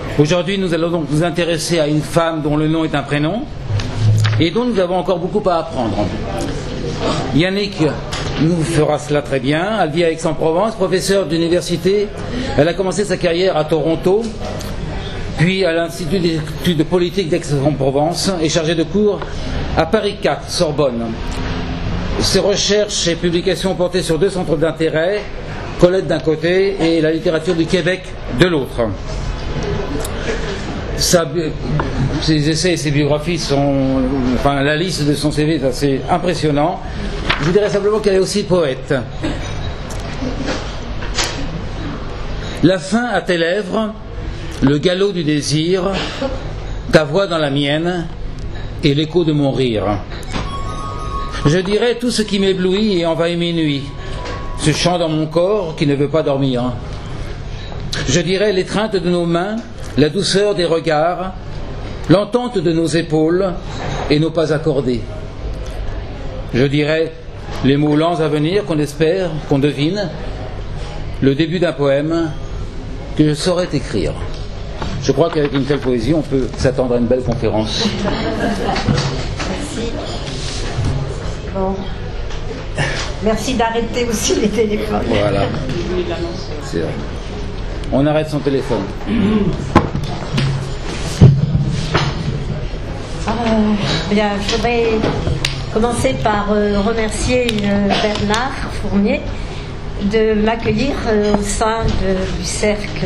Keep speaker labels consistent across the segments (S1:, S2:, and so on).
S1: Aujourd'hui, nous allons donc nous intéresser à une femme dont le nom est un prénom et dont nous avons encore beaucoup à apprendre. Yannick nous fera cela très bien. Elle vit à Aix-en-Provence, professeure d'université. Elle a commencé sa carrière à Toronto, puis à l'Institut d'études politiques d'Aix-en-Provence et chargée de cours à Paris 4, Sorbonne. Ses recherches et publications portaient sur 2 centres d'intérêt, Colette d'un côté et la littérature du Québec de l'autre. Ses essais et ses biographies sont... Enfin, la liste de son CV est assez impressionnante. Je vous dirais simplement qu'elle est aussi poète. La faim à tes lèvres, le galop du désir, ta voix dans la mienne et l'écho de mon rire. Je dirais tout ce qui m'éblouit et envahit mes nuits, ce chant dans mon corps qui ne veut pas dormir. Je dirais l'étreinte de nos mains, la douceur des regards, l'entente de nos épaules et nos pas accordés. Je dirais les mots lents à venir qu'on espère, qu'on devine, le début d'un poème que je saurais écrire. Je crois qu'avec une telle poésie, on peut s'attendre à une belle conférence.
S2: Merci. Bon. Merci d'arrêter aussi les téléphones.
S1: Voilà. C'est vrai. On arrête son téléphone.
S2: Bien, je voudrais commencer par remercier Bernard Fournier de m'accueillir au sein du cercle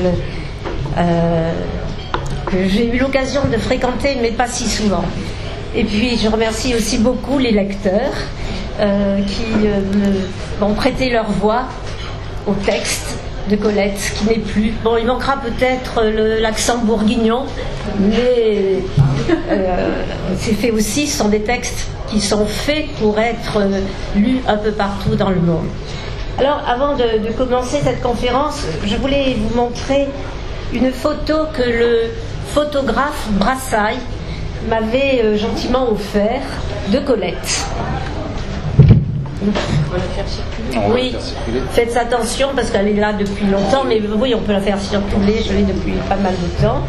S2: que j'ai eu l'occasion de fréquenter, mais pas si souvent. Et puis je remercie aussi beaucoup les lecteurs qui m'ont prêté leur voix au texte de Colette, qui n'est plus. Bon, il manquera peut-être l'accent bourguignon, mais c'est fait aussi, ce sont des textes qui sont faits pour être lus un peu partout dans le monde. Alors, avant de commencer cette conférence, je voulais vous montrer une photo que le photographe Brassailles m'avait gentiment offert de Colette. On va la faire circuler. Oui, faites attention parce qu'elle est là depuis longtemps, mais oui, on peut la faire circuler, je l'ai depuis pas mal de temps.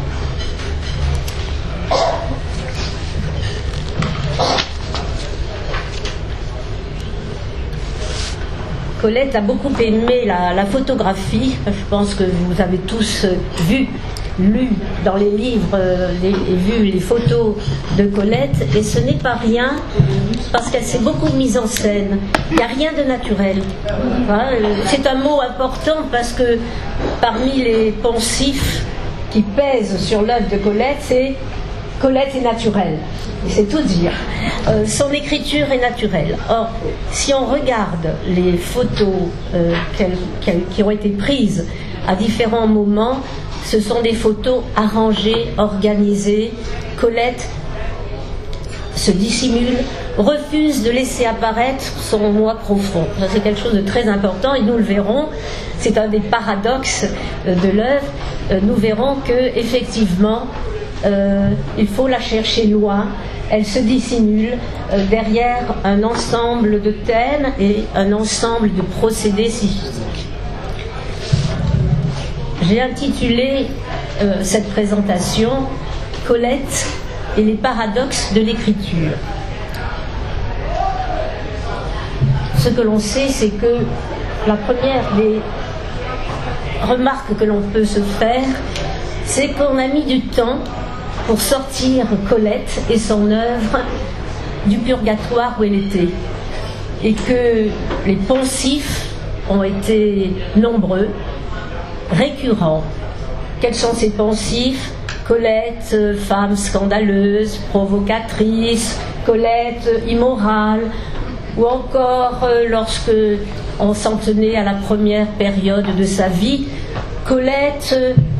S2: Colette a beaucoup aimé la photographie. Je pense que vous avez tous lu dans les livres et vu les photos de Colette, et ce n'est pas rien parce qu'elle s'est beaucoup mise en scène. Il n'y a rien de naturel. C'est un mot important parce que parmi les poncifs qui pèsent sur l'œuvre de Colette, c'est Colette est naturelle. C'est tout dire. Son écriture est naturelle. Or, si on regarde les photos qui ont été prises à différents moments, ce sont des photos arrangées, organisées. Colette se dissimule, refuse de laisser apparaître son moi profond. Ça, c'est quelque chose de très important et nous le verrons. C'est un des paradoxes de l'œuvre. Nous verrons que effectivement, il faut la chercher loin. Elle se dissimule derrière un ensemble de thèmes et un ensemble de procédés stylistiques. J'ai intitulé cette présentation « Colette et les paradoxes de l'écriture ». Ce que l'on sait, c'est que la première des remarques que l'on peut se faire, c'est qu'on a mis du temps pour sortir Colette et son œuvre du purgatoire où elle était, et que les poncifs ont été nombreux, récurrents. Quels sont ces poncifs? Colette, femme scandaleuse, provocatrice, Colette, immorale, ou encore lorsque on s'en tenait à la première période de sa vie, Colette,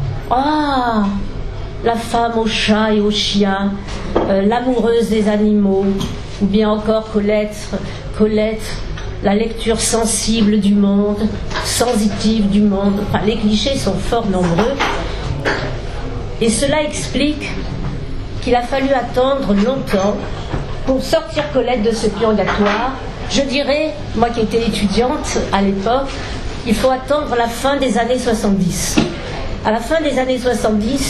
S2: la femme au chat et au chien, l'amoureuse des animaux, ou bien encore Colette, la lecture sensible du monde, sensitive du monde. Enfin, les clichés sont fort nombreux. Et cela explique qu'il a fallu attendre longtemps pour sortir Colette de ce purgatoire. Je dirais, moi qui étais étudiante à l'époque, il faut attendre la fin des années 70. À la fin des années 70,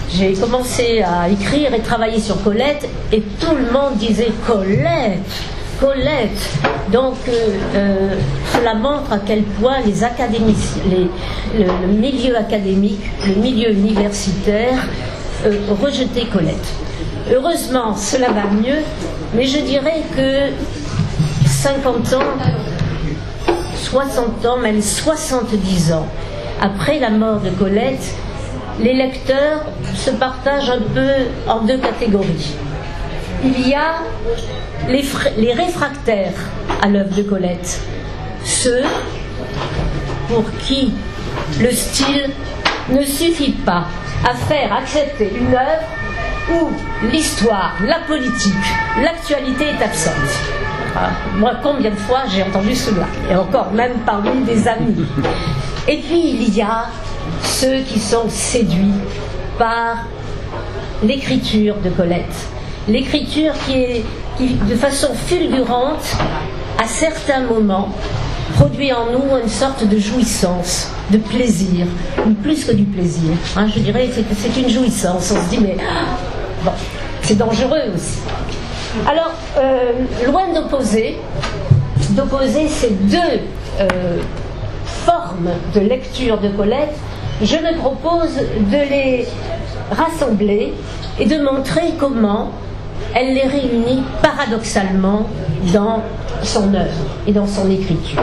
S2: j'ai commencé à écrire et travailler sur Colette, et tout le monde disait Colette, Colette. Donc cela montre à quel point les académiciens, le milieu académique, le milieu universitaire rejetait Colette. Heureusement, cela va mieux, mais je dirais que 50 ans, 60 ans, même 70 ans après la mort de Colette, les lecteurs se partagent un peu en deux catégories. Il y a les réfractaires à l'œuvre de Colette, ceux pour qui le style ne suffit pas à faire accepter une œuvre où l'histoire, la politique, l'actualité est absente. Moi, combien de fois j'ai entendu cela, et encore même parmi des amis. Et puis il y a ceux qui sont séduits par l'écriture de Colette. L'écriture qui, de façon fulgurante, à certains moments, produit en nous une sorte de jouissance, de plaisir, ou plus que du plaisir. Je dirais que c'est une jouissance. On se dit, mais bon, c'est dangereux aussi. Alors, loin d'opposer ces deux formes de lecture de Colette, je me propose de les rassembler et de montrer comment elle les réunit paradoxalement dans son œuvre et dans son écriture.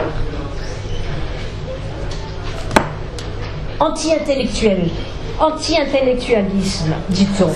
S2: Anti-intellectualisme, dit-on.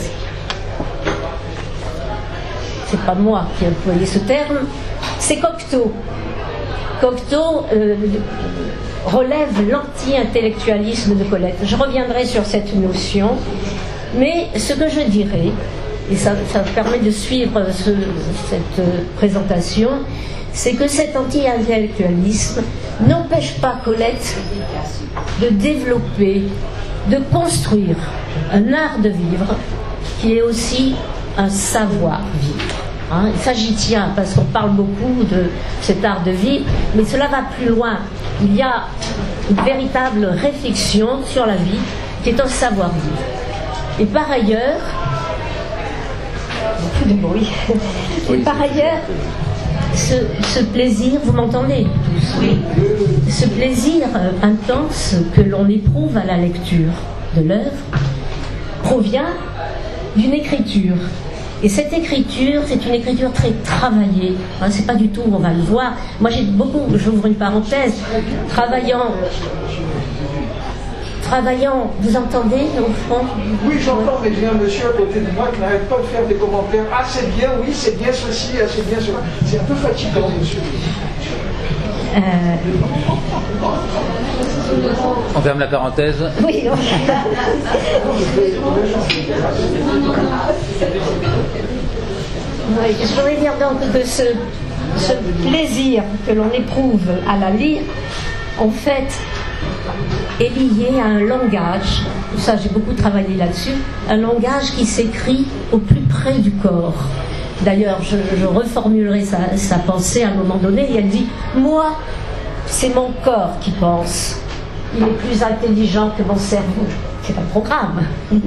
S2: C'est pas moi qui ai employé ce terme, c'est Cocteau. Cocteau relève l'anti-intellectualisme de Colette. Je reviendrai sur cette notion, mais ce que je dirais, et ça permet de suivre cette présentation, c'est que cet anti-intellectualisme n'empêche pas Colette de développer, de construire un art de vivre qui est aussi un savoir-vivre. Ça j'y tiens parce qu'on parle beaucoup de cet art de vivre, mais cela va plus loin. Il y a une véritable réflexion sur la vie qui est un savoir-vivre. Et par ailleurs, beaucoup de bruit. Et par ailleurs, ce plaisir, vous m'entendez tous? Oui. Ce plaisir intense que l'on éprouve à la lecture de l'œuvre provient d'une écriture. Et cette écriture, c'est une écriture très travaillée. C'est pas du tout, on va le voir. Moi j'ai beaucoup, j'ouvre une parenthèse, travaillant, vous entendez au fond?
S3: Oui, j'entends, mais il y a un monsieur à côté de moi qui n'arrête pas de faire des commentaires. Ah, c'est bien, oui, c'est bien ceci, ah, c'est bien cela. C'est un peu fatigant, monsieur.
S1: On ferme la parenthèse.
S2: Oui. Oui, je voudrais dire donc que ce plaisir que l'on éprouve à la lire, en fait, est lié à un langage, ça j'ai beaucoup travaillé là-dessus, un langage qui s'écrit au plus près du corps. D'ailleurs, je reformulerai sa pensée à un moment donné, et elle dit « Moi, c'est mon corps qui pense. Il est plus intelligent que mon cerveau. » C'est un programme.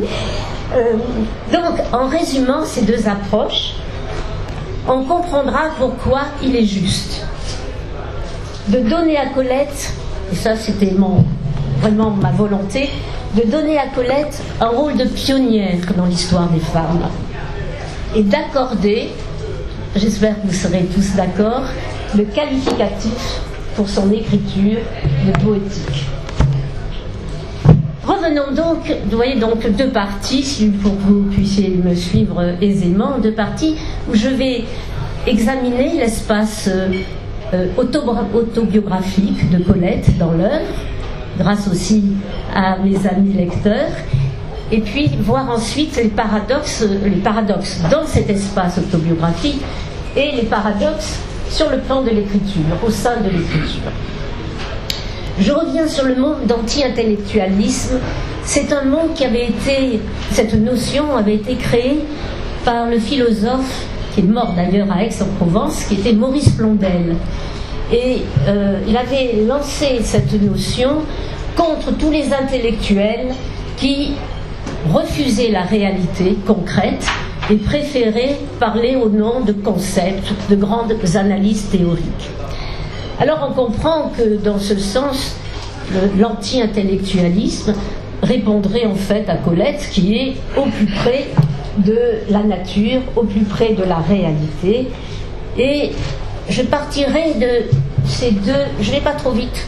S2: Donc, en résumant ces deux approches, on comprendra pourquoi il est juste de donner à Colette, et ça c'était vraiment ma volonté, de donner à Colette un rôle de pionnière dans l'histoire des femmes, et d'accorder, j'espère que vous serez tous d'accord, le qualificatif pour son écriture de poétique. Revenons donc, vous voyez donc deux parties, pour que vous puissiez me suivre aisément, deux parties où je vais examiner l'espace autobiographique de Colette dans l'œuvre, grâce aussi à mes amis lecteurs, et puis voir ensuite les paradoxes dans cet espace autobiographique et les paradoxes sur le plan de l'écriture, au sein de l'écriture. Je reviens sur le mot d'anti-intellectualisme. C'est un mot cette notion avait été créée par le philosophe, qui est mort d'ailleurs à Aix-en-Provence, qui était Maurice Blondel. Et il avait lancé cette notion contre tous les intellectuels qui refuser la réalité concrète et préférer parler au nom de concepts, de grandes analyses théoriques. Alors on comprend que dans ce sens, l'anti-intellectualisme répondrait en fait à Colette, qui est au plus près de la nature, au plus près de la réalité. Et je partirai de ces deux... Je ne vais pas trop vite.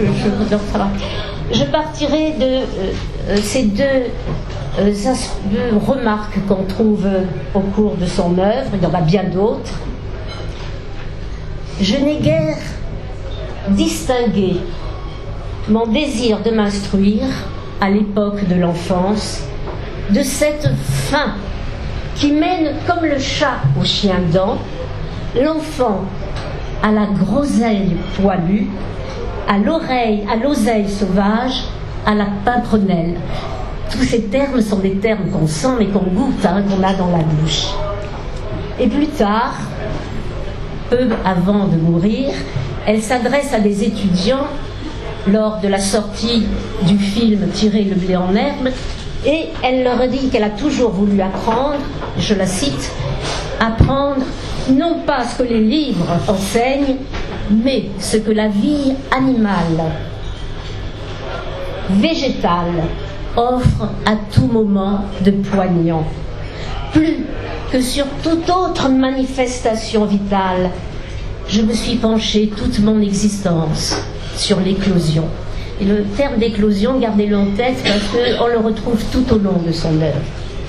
S2: Je partirai de ces deux remarques qu'on trouve au cours de son œuvre. Il y en a bien d'autres. Je n'ai guère distingué mon désir de m'instruire à l'époque de l'enfance de cette faim qui mène comme le chat au chien-dent, l'enfant à la groseille poilue, à l'oseille sauvage, à la pimprenelle. Tous ces termes sont des termes qu'on sent mais qu'on goûte, qu'on a dans la bouche. Et plus tard, peu avant de mourir, elle s'adresse à des étudiants lors de la sortie du film « Tirer le blé en herbe » et elle leur dit qu'elle a toujours voulu apprendre, je la cite, apprendre non pas ce que les livres enseignent, mais ce que la vie animale, végétale, offre à tout moment de poignant. Plus que sur toute autre manifestation vitale, je me suis penchée toute mon existence sur l'éclosion. Et le terme d'éclosion, gardez-le en tête parce qu'on le retrouve tout au long de son œuvre.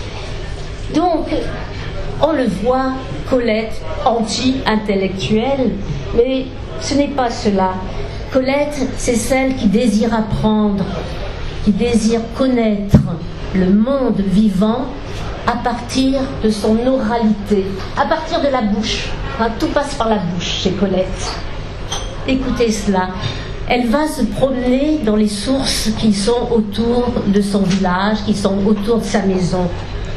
S2: Donc, on le voit, Colette, anti-intellectuelle, mais ce n'est pas cela. Colette, c'est celle qui désire apprendre, qui désire connaître le monde vivant à partir de son oralité, à partir de la bouche. Enfin, tout passe par la bouche chez Colette. Écoutez cela. Elle va se promener dans les sources qui sont autour de son village, qui sont autour de sa maison.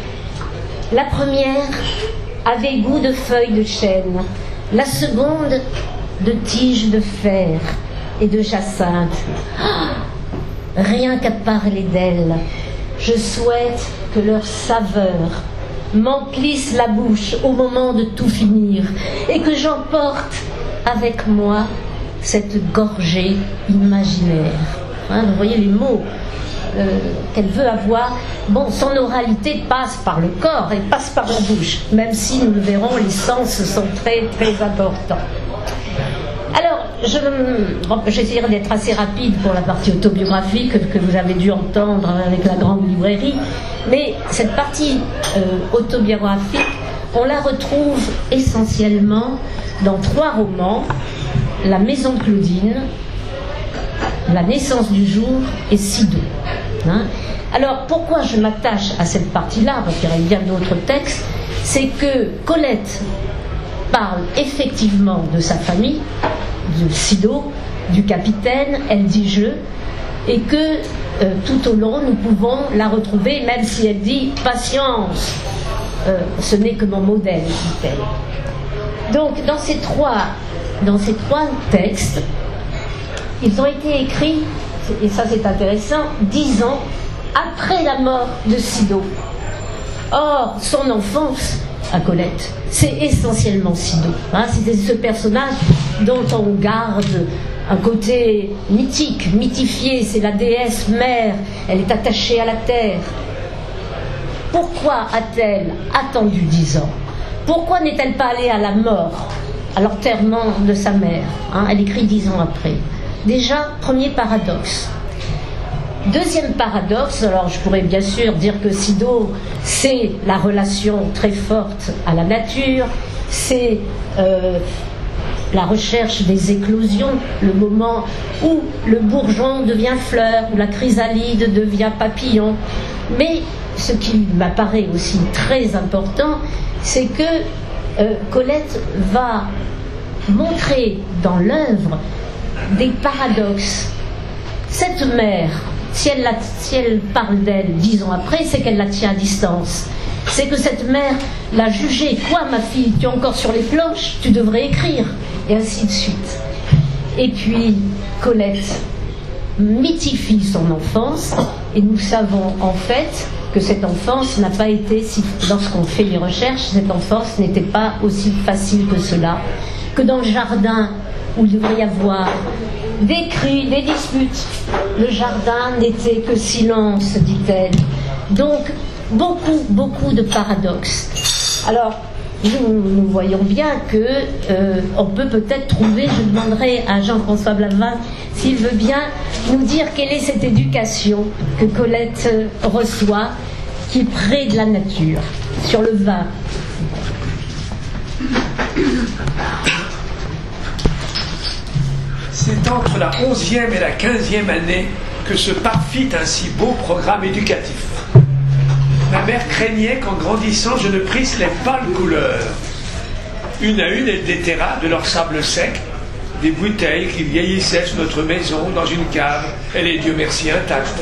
S2: La première avait goût de feuilles de chêne, la seconde de tiges de fer et de jacinthe. Rien qu'à parler d'elles, je souhaite que leur saveur m'emplisse la bouche au moment de tout finir et que j'emporte avec moi cette gorgée imaginaire. Vous voyez les mots qu'elle veut avoir. Bon, son oralité passe par le corps et passe par la bouche, même si nous le verrons, les sens sont très très importants. Alors, j'essaierai d'être assez rapide pour la partie autobiographique que vous avez dû entendre avec la grande librairie, mais cette partie autobiographique, on la retrouve essentiellement dans 3 romans: La Maison de Claudine, La Naissance du jour et Sido. Alors, pourquoi je m'attache à cette partie-là, parce qu'il y aurait bien d'autres textes, c'est que Colette parle effectivement de sa famille, de Sido, du capitaine, elle dit je, et que tout au long nous pouvons la retrouver, même si elle dit patience, ce n'est que mon modèle, dit-elle. Donc dans ces trois textes, ils ont été écrits, et ça c'est intéressant, 10 ans après la mort de Sido. Or, son enfance à Colette, c'est essentiellement Sido. C'est ce personnage dont on garde un côté mythique, mythifié, c'est la déesse mère, elle est attachée à la terre. Pourquoi a-t-elle attendu 10 ans? Pourquoi n'est-elle pas allée à la mort, à l'enterrement de sa mère? Elle écrit 10 ans après. Déjà, premier paradoxe. Deuxième paradoxe, alors je pourrais bien sûr dire que Sido, c'est la relation très forte à la nature, c'est la recherche des éclosions, le moment où le bourgeon devient fleur, où la chrysalide devient papillon. Mais ce qui m'apparaît aussi très important, c'est que Colette va montrer dans l'œuvre des paradoxes. Cette mère, si elle parle d'elle 10 ans après, c'est qu'elle la tient à distance. C'est que cette mère l'a jugée. Quoi, ma fille, tu es encore sur les planches, tu devrais écrire. Et ainsi de suite. Et puis, Colette mythifie son enfance, et nous savons en fait que cette enfance n'a pas été, lorsqu'on fait les recherches, cette enfance n'était pas aussi facile que cela, que dans le jardin où il devrait y avoir des cris, des disputes, le jardin n'était que silence, dit-elle. Donc, beaucoup de paradoxes. Alors, nous voyons bien que on peut peut-être trouver, je demanderai à Jean-François Blavin s'il veut bien nous dire quelle est cette éducation que Colette reçoit, qui est près de la nature, sur le vin.
S4: C'est entre la 11e et la 15e année que se parfit un si beau programme éducatif. Ma mère craignait qu'en grandissant, je ne prisse les pâles couleurs. Une à une, elle déterra de leur sable sec des bouteilles qui vieillissaient sur notre maison dans une cave, elle est Dieu merci intacte.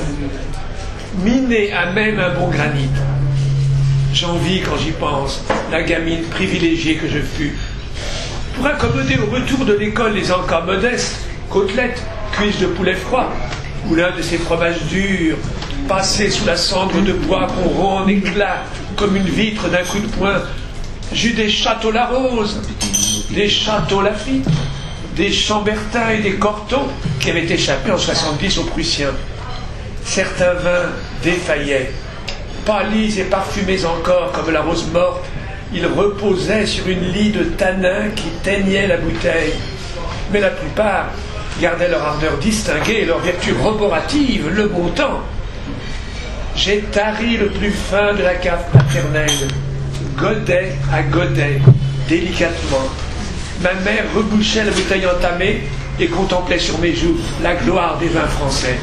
S4: Minée à même un bon granit. J'envie, quand j'y pense, la gamine privilégiée que je fus. Pour accommoder au retour de l'école les encas modestes, côtelettes, cuisses de poulet froid, ou l'un de ces fromages durs, passés sous la cendre de bois qu'on rompt en éclats comme une vitre d'un coup de poing, j'eus des châteaux la rose, des châteaux la fille, des chambertins et des cortons qui avaient échappé en 70 aux Prussiens. Certains vins défaillaient, pâlis et parfumés encore comme la rose morte, ils reposaient sur une lie de tanin qui teignait la bouteille. Mais la plupart gardaient leur ardeur distinguée et leur vertu roborative, le bon temps. J'ai tari le plus fin de la cave paternelle, godet à godet, délicatement. Ma mère rebouchait la bouteille entamée et contemplait sur mes joues la gloire des vins français.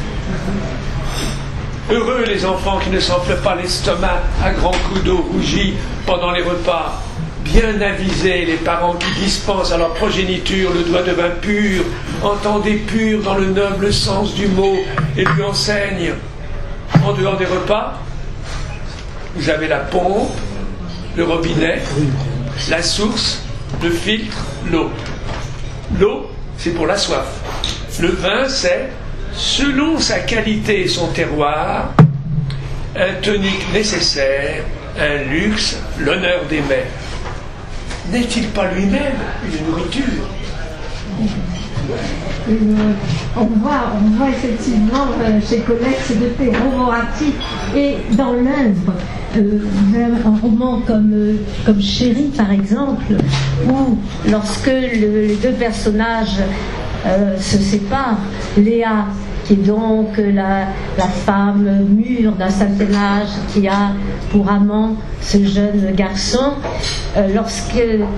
S4: Heureux les enfants qui ne s'enflent pas l'estomac à grands coups d'eau rougie pendant les repas. Bien avisés les parents qui dispensent à leur progéniture le doigt de vin pur, entendez pur dans le noble sens du mot, et lui enseignent. En dehors des repas, vous avez la pompe, le robinet, la source, le filtre, l'eau. L'eau, c'est pour la soif. Le vin, c'est, selon sa qualité et son terroir, un tonique nécessaire, un luxe, l'honneur des mets. N'est-il pas lui-même une nourriture ?
S2: On voit effectivement chez Colette ce côté roboratif, et dans l'œuvre, un roman comme Chérie par exemple, où lorsque les deux personnages se séparent, Léa qui est donc la femme mûre d'un certain âge qui a pour amant ce jeune garçon, lorsque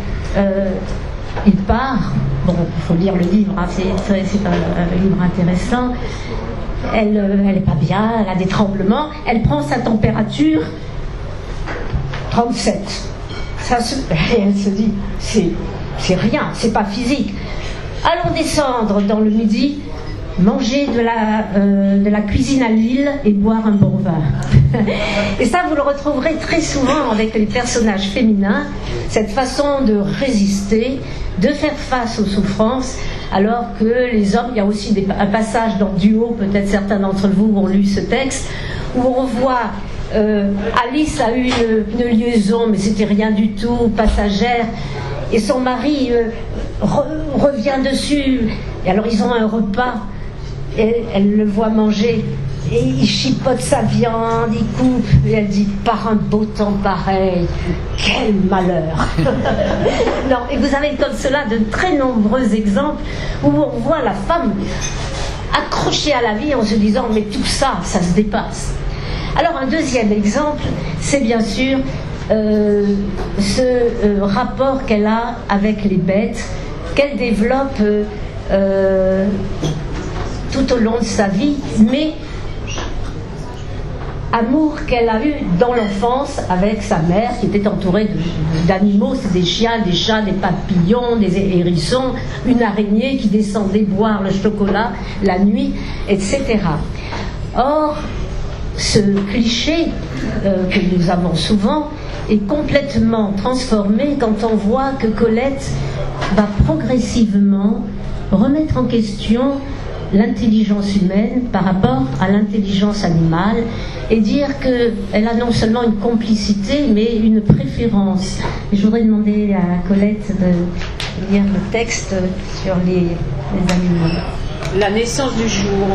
S2: il part, bon, il faut lire le livre, hein, c'est un livre intéressant, elle n'est pas bien, elle a des tremblements, elle prend sa température 37. Et elle se dit, c'est rien, c'est pas physique. Allons descendre dans le midi, manger de la cuisine à l'huile et boire un bon vin. Et ça, vous le retrouverez très souvent avec les personnages féminins, cette façon de résister, de faire face aux souffrances, alors que les hommes, il y a aussi un passage dans Duo, peut-être certains d'entre vous ont lu ce texte, où on voit Alice a eu une liaison, mais c'était rien du tout, passagère, et son mari revient dessus, et alors ils ont un repas, et elle le voit manger, et il chipote sa viande, il coupe, et elle dit, par un beau temps pareil, quel malheur. Non, et vous avez comme cela de très nombreux exemples où on voit la femme accrochée à la vie en se disant, mais tout ça, ça se dépasse. Alors un deuxième exemple, c'est bien sûr ce rapport qu'elle a avec les bêtes, qu'elle développe tout au long de sa vie, mais amour qu'elle a eu dans l'enfance avec sa mère qui était entourée d'animaux, c'est des chiens, des chats, des papillons, des hérissons, une araignée qui descendait boire le chocolat la nuit, etc. Or, ce cliché que nous avons souvent est complètement transformé quand on voit que Colette va progressivement remettre en question l'intelligence humaine par rapport à l'intelligence animale et dire qu'elle a non seulement une complicité mais une préférence. Et je voudrais demander à Colette de lire le texte sur les animaux.
S5: La naissance du jour.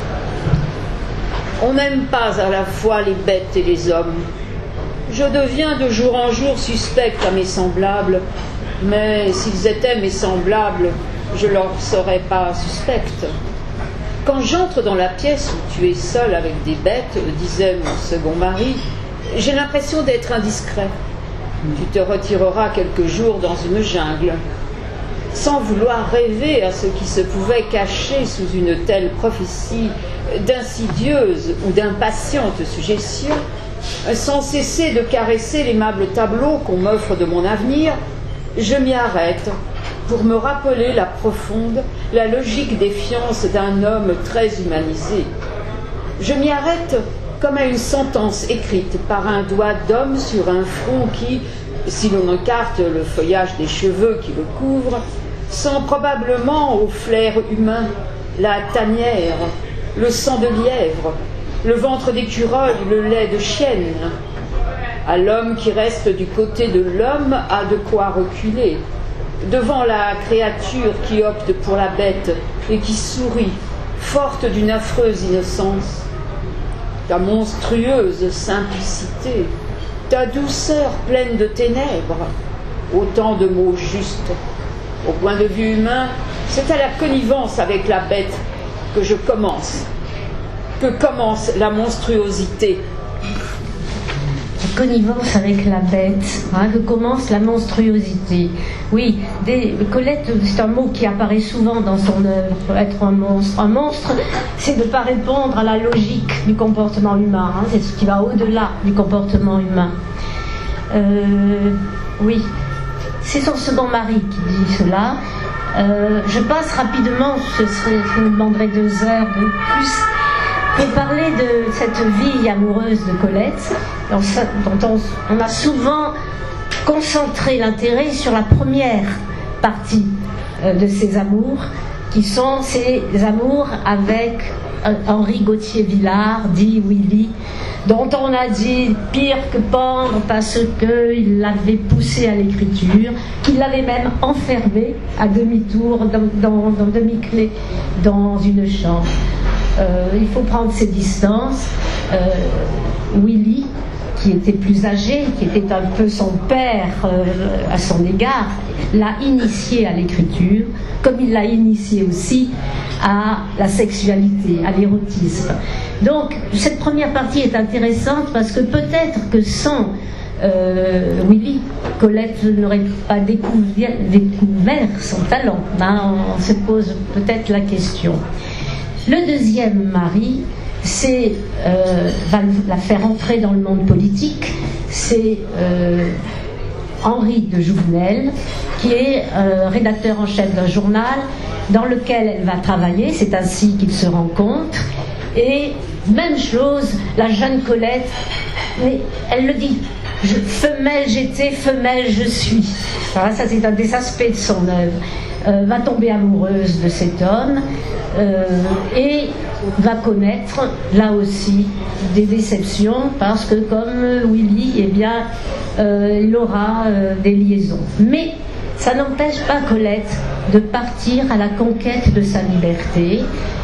S5: On n'aime pas à la fois les bêtes et les hommes. Je deviens de jour en jour suspecte à mes semblables, mais s'ils étaient mes semblables, je leur serais pas suspecte. Quand j'entre dans la pièce où tu es seul avec des bêtes, disait mon second mari, j'ai l'impression d'être indiscret. Tu te retireras quelques jours dans une jungle. Sans vouloir rêver à ce qui se pouvait cacher sous une telle prophétie d'insidieuse ou d'impatiente suggestion, sans cesser de caresser l'aimable tableau qu'on m'offre de mon avenir, je m'y arrête pour me rappeler la profonde, la logique défiance d'un homme très humanisé. Je m'y arrête comme à une sentence écrite par un doigt d'homme sur un front qui, si l'on écarte le feuillage des cheveux qui le couvrent, sent probablement au flair humain la tanière, le sang de lièvre, le ventre d'écureuil, le lait de chienne. À l'homme qui reste du côté de l'homme a de quoi reculer devant la créature qui opte pour la bête et qui sourit, forte d'une affreuse innocence. Ta monstrueuse simplicité, ta douceur pleine de ténèbres, autant de mots justes. Au point de vue humain, c'est à la connivence avec la bête que commence la monstruosité.
S2: La connivence avec la bête, que commence la monstruosité. Oui, Colette, c'est un mot qui apparaît souvent dans son œuvre, être un monstre. Un monstre, c'est de ne pas répondre à la logique du comportement humain, c'est ce qui va au-delà du comportement humain. Oui, c'est son second mari qui dit cela. Je passe rapidement, je me demanderai 2 heures de plus, pour parler de cette vie amoureuse de Colette, dont on a souvent concentré l'intérêt sur la première partie de ses amours, qui sont ses amours avec Henri Gauthier-Villard, dit Willy, dont on a dit pire que pendre parce qu'il l'avait poussé à l'écriture, qu'il l'avait même enfermé à demi-tour, dans demi-clé, dans une chambre. Il faut prendre ses distances. Willy, qui était plus âgé, qui était un peu son père à son égard, l'a initié à l'écriture, comme il l'a initié aussi à la sexualité, à l'érotisme. Donc, cette première partie est intéressante parce que peut-être que sans Willy, Colette n'aurait pas découvert son talent. On se pose peut-être la question. Le deuxième mari, va la faire entrer dans le monde politique, c'est Henri de Jouvenel, qui est rédacteur en chef d'un journal dans lequel elle va travailler. C'est ainsi qu'ils se rencontrent. Et même chose, la jeune Colette, mais elle le dit, femelle j'étais, femelle je suis. Voilà, ça c'est un des aspects de son œuvre. Va tomber amoureuse de cet homme et va connaître là aussi des déceptions parce que comme Willy, eh bien, il aura des liaisons. Mais ça n'empêche pas Colette de partir à la conquête de sa liberté.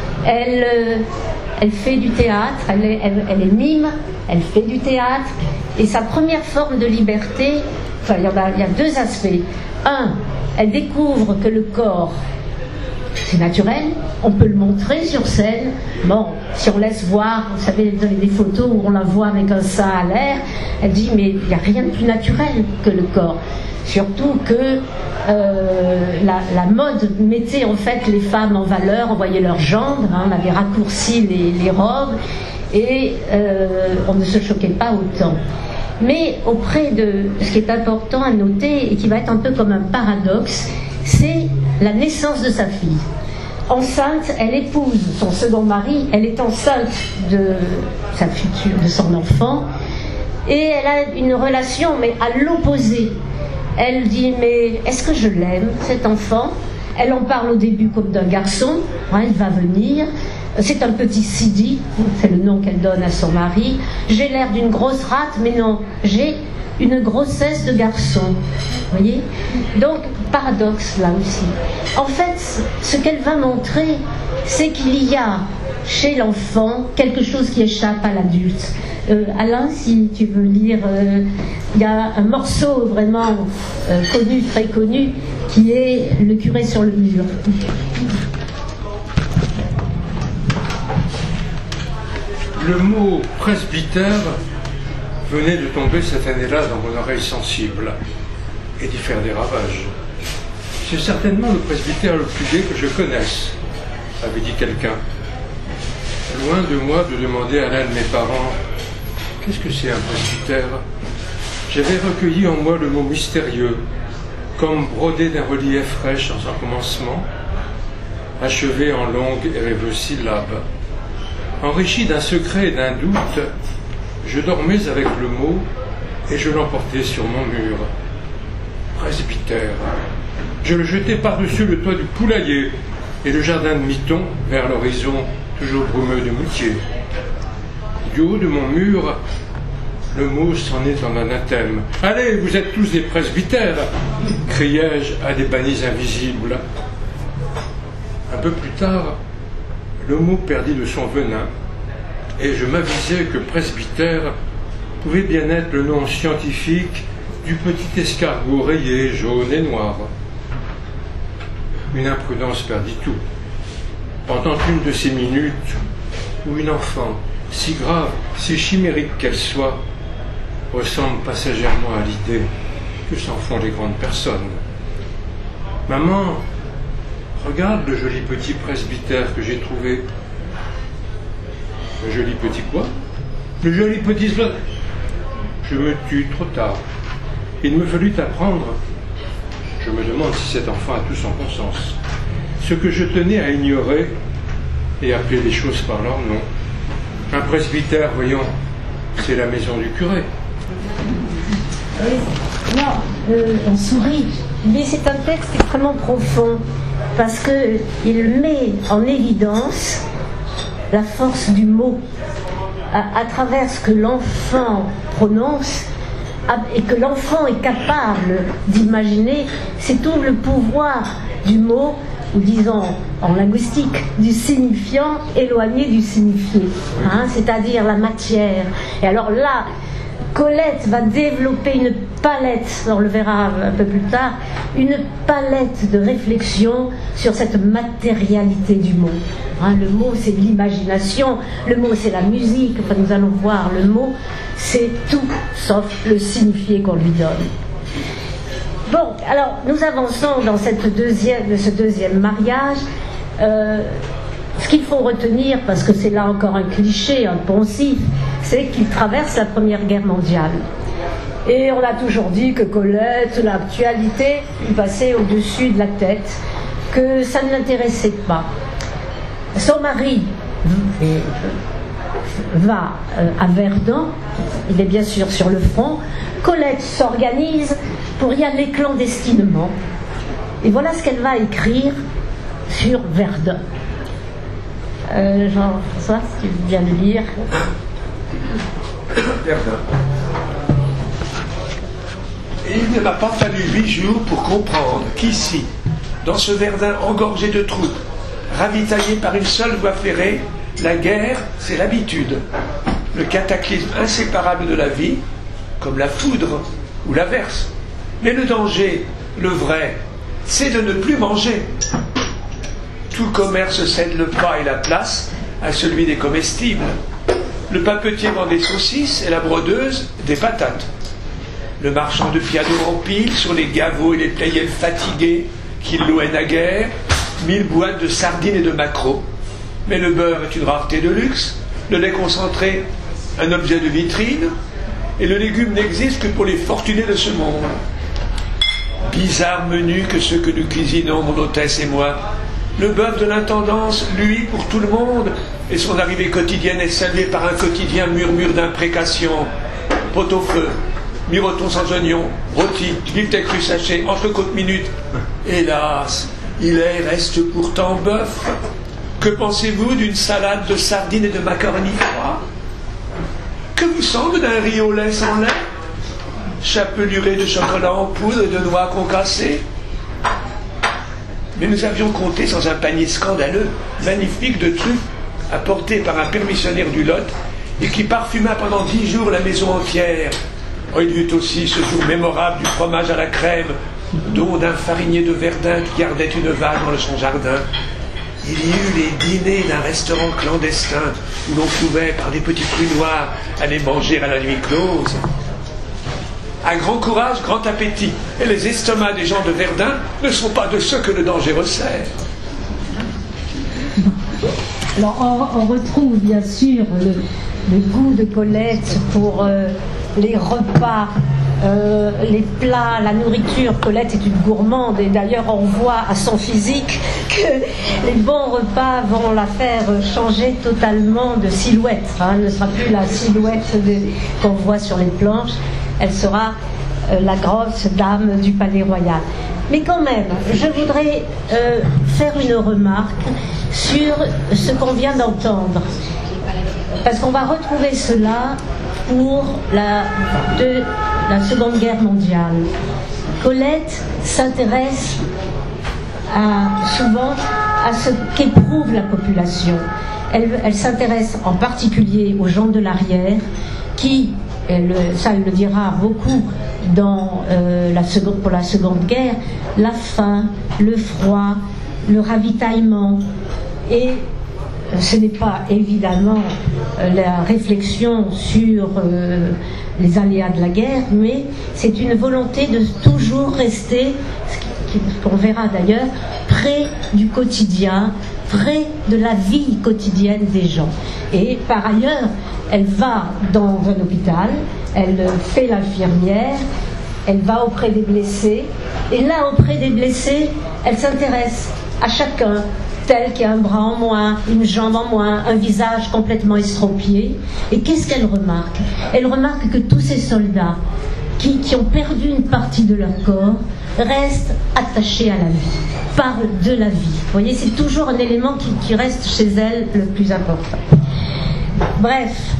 S2: Elle fait du théâtre, elle est mime, elle fait du théâtre, et sa première forme de liberté, enfin il y a 2 aspects. Un, elle découvre que le corps, c'est naturel, on peut le montrer sur scène. Bon, si on laisse voir, vous savez, des photos où on la voit avec un sein à l'air, elle dit mais il n'y a rien de plus naturel que le corps. Surtout que la mode mettait en fait les femmes en valeur, on voyait leurs jambes, on avait raccourci les robes et on ne se choquait pas autant. Mais auprès de ce qui est important à noter et qui va être un peu comme un paradoxe, c'est la naissance de sa fille. Enceinte, elle épouse son second mari, elle est enceinte de sa future, de son enfant, et elle a une relation mais à l'opposé. Elle dit mais est-ce que je l'aime cet enfant? Elle en parle au début comme d'un garçon, hein, il va venir. C'est un petit Sidi, c'est le nom qu'elle donne à son mari. J'ai l'air d'une grosse rate, mais non, j'ai une grossesse de garçon. Vous voyez? Donc, paradoxe là aussi. En fait, ce qu'elle va montrer, c'est qu'il y a chez l'enfant quelque chose qui échappe à l'adulte. Alain, si tu veux lire, il y a un morceau vraiment connu, très connu, qui est Le curé sur le mur.
S6: Le mot presbytère venait de tomber cette année-là dans mon oreille sensible et d'y faire des ravages. C'est certainement le presbytère le plus gai que je connaisse, avait dit quelqu'un. Loin de moi de demander à l'un de mes parents « Qu'est-ce que c'est un presbytère ?» J'avais recueilli en moi le mot mystérieux, comme brodé d'un relief fraîche dans un commencement, achevé en longues et rêveuses syllabes. Enrichi d'un secret et d'un doute, je dormais avec le mot et je l'emportais sur mon mur. Presbytère. Je le jetais par-dessus le toit du poulailler et le jardin de Miton vers l'horizon toujours brumeux de Moutier. Du haut de mon mur, le mot s'en est en anathème. « Allez, vous êtes tous des presbytères !» criai-je à des bannis invisibles. Un peu plus tard, le mot perdit de son venin et je m'avisai que presbytère pouvait bien être le nom scientifique du petit escargot rayé, jaune et noir. Une imprudence perdit tout. Pendant une de ces minutes où une enfant, si grave, si chimérique qu'elle soit, ressemble passagèrement à l'idée que s'en font les grandes personnes. « Maman, regarde le joli petit presbytère que j'ai trouvé. » « Le joli petit quoi ? Le joli petit slot. » Je me tus trop tard. Il me fallut apprendre, je me demande si cet enfant a tout son bon sens, ce que je tenais à ignorer et appeler les choses par leur nom. Un presbytère, voyons, c'est la maison du curé.
S2: Non, on sourit, mais c'est un texte extrêmement profond parce qu'il met en évidence la force du mot à travers ce que l'enfant prononce et que l'enfant est capable d'imaginer. C'est tout le pouvoir du mot, ou disons en linguistique, du signifiant éloigné du signifié, hein, c'est-à-dire la matière. Et alors là, Colette va développer une palette, on le verra un peu plus tard, une palette de réflexion sur cette matérialité du mot. Hein, le mot, c'est l'imagination, le mot, c'est la musique, enfin, nous allons voir, le mot, c'est tout sauf le signifié qu'on lui donne. Bon, alors, nous avançons dans ce deuxième mariage. Ce qu'il faut retenir, parce que c'est là encore un cliché, un poncif, c'est qu'il traverse la Première Guerre mondiale. Et on a toujours dit que Colette, l'actualité, lui passait au-dessus de la tête, que ça ne l'intéressait pas. Son mari va à Verdun, il est bien sûr sur le front. Colette s'organise pour y aller clandestinement. Et voilà ce qu'elle va écrire sur Verdun. Jean-François, si tu viens de lire.
S4: Verdun. Et il ne m'a pas fallu 8 jours pour comprendre qu'ici, dans ce Verdun engorgé de troupes, ravitaillé par une seule voie ferrée, la guerre, c'est l'habitude, le cataclysme inséparable de la vie, comme la foudre ou l'averse. Mais le danger, le vrai, c'est de ne plus manger. Tout commerce cède le pas et la place à celui des comestibles. Le papetier vend des saucisses et la brodeuse des patates. Le marchand de piano empile sur les gavots et les playels fatigués qu'il louait naguère 1000 boîtes de sardines et de maquereaux. Mais le beurre est une rareté de luxe, le lait concentré un objet de vitrine, et le légume n'existe que pour les fortunés de ce monde. Bizarre menu que ceux que nous cuisinons, mon hôtesse et moi. Le bœuf de l'intendance, lui, pour tout le monde, et son arrivée quotidienne est saluée par un quotidien murmure d'imprécations. Pot-au-feu, miroton sans oignon, rôti, beefsteak cru sachet, entrecôte minute. Hélas, Il reste pourtant bœuf. Que pensez-vous d'une salade de sardines et de macaroni froid? Que vous semble d'un riz au lait sans lait? Chapeluré de chocolat en poudre et de noix concassées? Mais nous avions compté sans un panier scandaleux, magnifique de truffes, apporté par un permissionnaire du Lot, et qui parfuma pendant 10 jours la maison entière. Oh, il y eut aussi ce jour mémorable du fromage à la crème, don d'un farinier de Verdun qui gardait une vague dans son jardin. Il y eut les dîners d'un restaurant clandestin où l'on pouvait, par des petits fruits noirs, aller manger à la nuit close. À grand courage, grand appétit. Et les estomacs des gens de Verdun ne sont pas de ceux que le danger resserre.
S2: Alors, on retrouve bien sûr le goût de Colette pour les repas, les plats, la nourriture. Colette est une gourmande et d'ailleurs on voit à son physique que les bons repas vont la faire changer totalement de silhouette. Elle ne sera plus la silhouette qu'on voit sur les planches, elle sera la grosse dame du palais royal. Mais quand même, je voudrais faire une remarque sur ce qu'on vient d'entendre. Parce qu'on va retrouver cela pour la Seconde Guerre mondiale. Colette s'intéresse souvent à ce qu'éprouve la population. Elle s'intéresse en particulier aux gens de l'arrière qui, ça elle le dira beaucoup pour la Seconde Guerre, la faim, le froid, le ravitaillement. Et ce n'est pas évidemment la réflexion sur les aléas de la guerre, mais c'est une volonté de toujours rester, ce qu'on verra d'ailleurs, près du quotidien, près de la vie quotidienne des gens. Et par ailleurs, elle va dans un hôpital, elle fait l'infirmière, elle va auprès des blessés, et là, auprès des blessés, elle s'intéresse à chacun, tel qui a un bras en moins, une jambe en moins, un visage complètement estropié. Et qu'est-ce qu'elle remarque? Elle remarque que tous ces soldats qui ont perdu une partie de leur corps restent attachés à la vie, parlent de la vie. Vous voyez, c'est toujours un élément qui reste chez elle le plus important. Bref,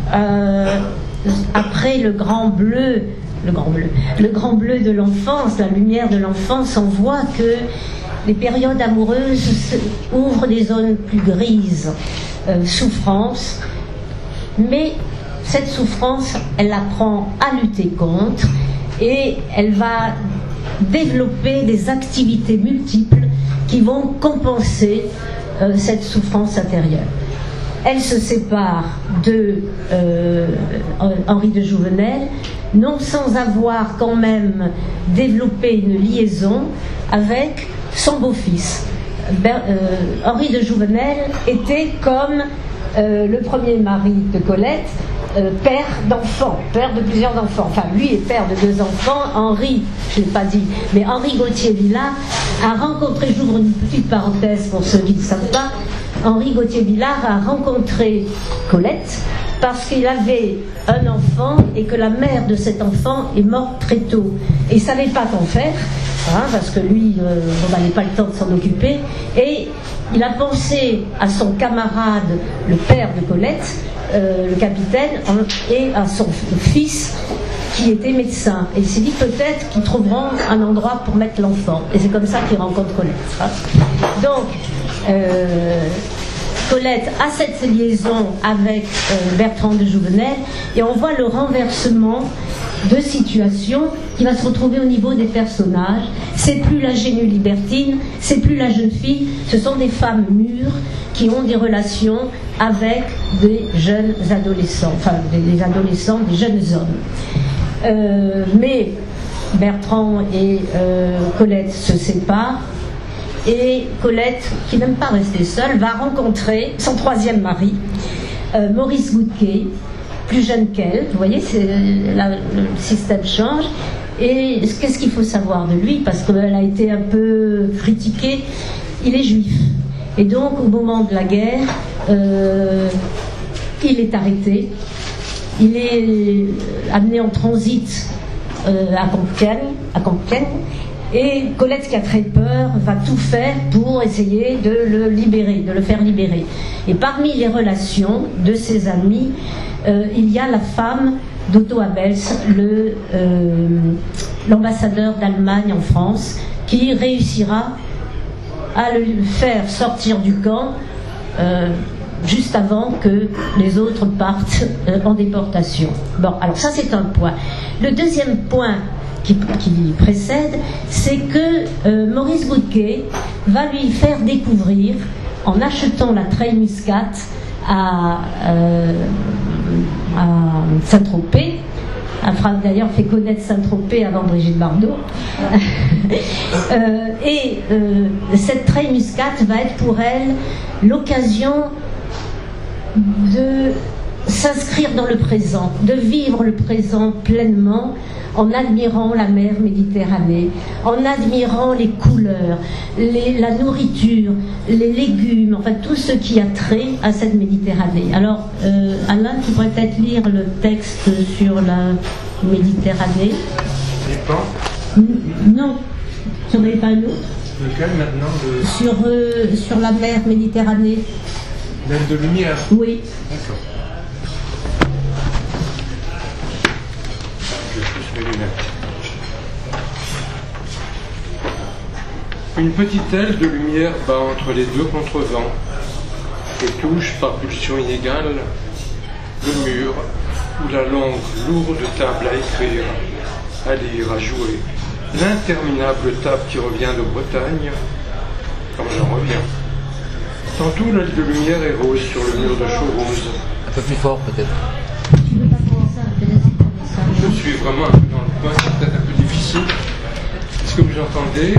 S2: après le grand bleu de l'enfance, la lumière de l'enfance, on voit que les périodes amoureuses ouvrent des zones plus grises, souffrance, mais cette souffrance, elle apprend à lutter contre et elle va développer des activités multiples qui vont compenser cette souffrance intérieure. Elle se sépare de Henri de Jouvenel, non sans avoir quand même développé une liaison avec son beau-fils. Henri de Jouvenel était comme le premier mari de Colette, père d'enfants, père de plusieurs enfants. Enfin, lui est père de 2 enfants. Henri, je ne l'ai pas dit, mais Henri Gauthier-Villars a rencontré, j'ouvre une petite parenthèse pour ceux qui ne savent pas, Henri Gauthier-Villars a rencontré Colette parce qu'il avait un enfant et que la mère de cet enfant est morte très tôt. Et il ne savait pas qu'en faire, parce que lui, on n'avait pas le temps de s'en occuper. Et il a pensé à son camarade, le père de Colette, le capitaine, et à son fils qui était médecin. Et il s'est dit peut-être qu'ils trouveront un endroit pour mettre l'enfant. Et c'est comme ça qu'il rencontre Colette. Donc, Colette a cette liaison avec Bertrand de Jouvenel et on voit le renversement de situation qui va se retrouver au niveau des personnages. C'est plus l'ingénue libertine, c'est plus la jeune fille, ce sont des femmes mûres qui ont des relations avec des jeunes adolescents, enfin des adolescents, des jeunes hommes. Mais Bertrand et Colette se séparent. Et Colette, qui n'aime pas rester seule, va rencontrer son 3e mari, Maurice Goudquet, plus jeune qu'elle. Vous voyez, le système change. Et qu'est-ce qu'il faut savoir de lui? Parce qu'elle a été un peu critiquée. Il est juif. Et donc, au moment de la guerre, il est arrêté. Il est amené en transit à Compiègne. Et Colette, qui a très peur, va tout faire pour essayer de le libérer, de le faire libérer. Et parmi les relations de ses amis, il y a la femme d'Otto Abels, l'ambassadeur d'Allemagne en France, qui réussira à le faire sortir du camp juste avant que les autres partent en déportation. Bon, alors ça c'est un point. Le deuxième point qui précède, c'est que Maurice Boutquet va lui faire découvrir, en achetant la Treille Muscat à Saint-Tropez, a d'ailleurs fait connaître Saint-Tropez avant Brigitte Bardot, et cette Treille Muscat va être pour elle l'occasion de s'inscrire dans le présent, de vivre le présent pleinement, en admirant la mer Méditerranée, en admirant les couleurs, la nourriture, les légumes, enfin tout ce qui a trait à cette Méditerranée. Alors, Alain, tu pourrais peut-être lire le texte sur la Méditerranée. Non, tu n'en avais pas un autre?
S6: Lequel maintenant
S2: Sur la mer Méditerranée.
S6: L'aile de lumière.
S2: Oui.
S6: D'accord. Je pousse mes lunettes. Une petite aile de lumière bat entre les deux contrevents et touche par pulsion inégale le mur ou la longue, lourde table à écrire, à lire, à jouer, l'interminable table qui revient de Bretagne, comme j'en reviens. Tantôt l'aile de lumière est rose sur le mur de Chaux-Rose.
S1: Un peu plus fort peut-être.
S6: Je suis vraiment un peu dans le coin, c'est peut-être un peu difficile. Est-ce que vous entendez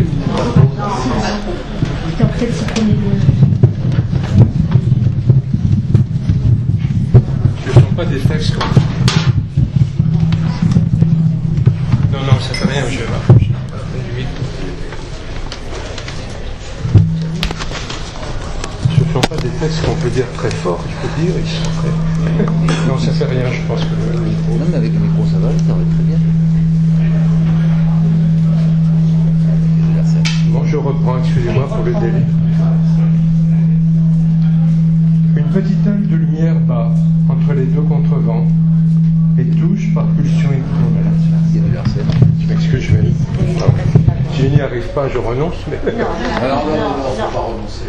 S6: Ce ne sont pas des textes comme... Non, ça fait rien, je vais voir. Ce ne sont pas des textes qu'on peut dire très forts, il faut dire, ils sont très... Non, ça fait rien, je pense que le micro...
S1: Non, mais avec le micro ça va très bien.
S6: Bon, je reprends, excusez-moi pour le délai. Une petite aile de lumière bat entre les deux contrevents et touche par pulsion universelle. Je m'excuse, je vais... Si je n'y arrive pas, je renonce, mais...
S1: Alors, non, on ne va pas renoncer.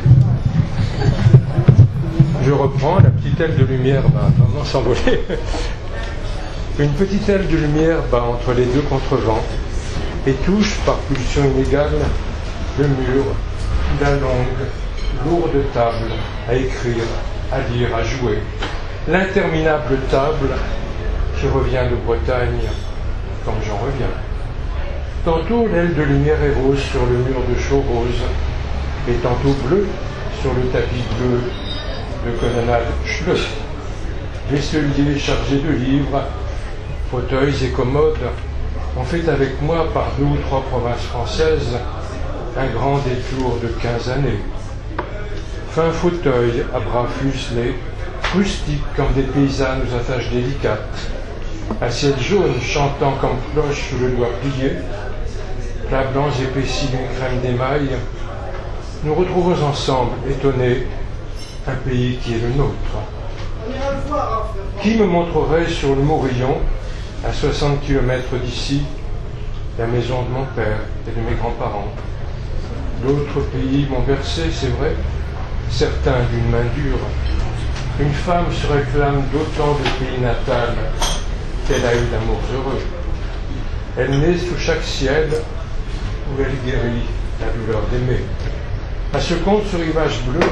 S6: Je reprends, la petite aile de lumière va vraiment s'envoler. Une petite aile de lumière bat entre les deux contrevents et touche par pulsion inégale le mur, la longue, lourde table à écrire, à lire, à jouer, l'interminable table qui revient de Bretagne, comme j'en reviens. Tantôt l'aile de lumière est rose sur le mur de Chaux-Rose, et tantôt bleue sur le tapis bleu de colonnade Schloss. Vaisseliers chargés de livres, fauteuils et commodes ont fait avec moi par 2 ou 3 provinces françaises un grand détour de 15 années. Fin fauteuil à bras fuselés, rustiques comme des paysannes aux attaches délicates, assiette jaune chantant comme cloche sous le doigt plié, plats blancs épaissis d'une crème d'émail, nous retrouvons ensemble, étonnés, un pays qui est le nôtre. Qui me montrerait sur le Morillon, à 60 km d'ici, la maison de mon père et de mes grands-parents? D'autres pays m'ont bercé, c'est vrai, certains d'une main dure. Une femme se réclame d'autant de pays natal qu'elle a eu d'amours heureux. Elle naît sous chaque ciel où elle guérit la douleur d'aimer. À ce compte, ce rivage bleu,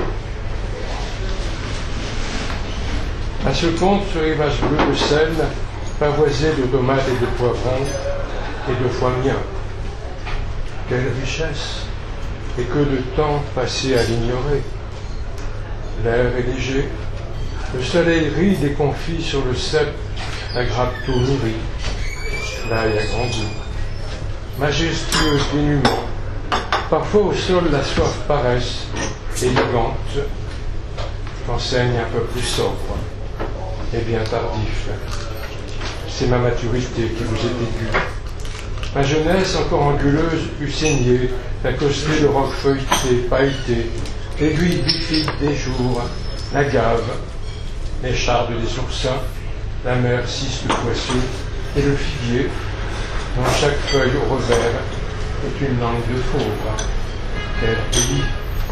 S6: de Seine, pavoisé de tomates et de poivrons et de foie mien. Quelle richesse, et que de temps passé à l'ignorer. L'air est léger, le soleil rit des confits sur le cep à grappe tout nourri, l'ail à grand goût. Majestueux dénuement, parfois au sol la soif paresse, élégante, qu'enseigne un peu plus sobre et bien tardif. C'est ma maturité qui vous est aiguë. Ma jeunesse encore anguleuse put saigner, accostée de rocs feuilletés, pailletés, aiguilles bifide des jours, la gave, l'écharde des oursins, la mer cisse de poisseux et le figuier, dont chaque feuille au revers est une langue de fauve. Quel pays!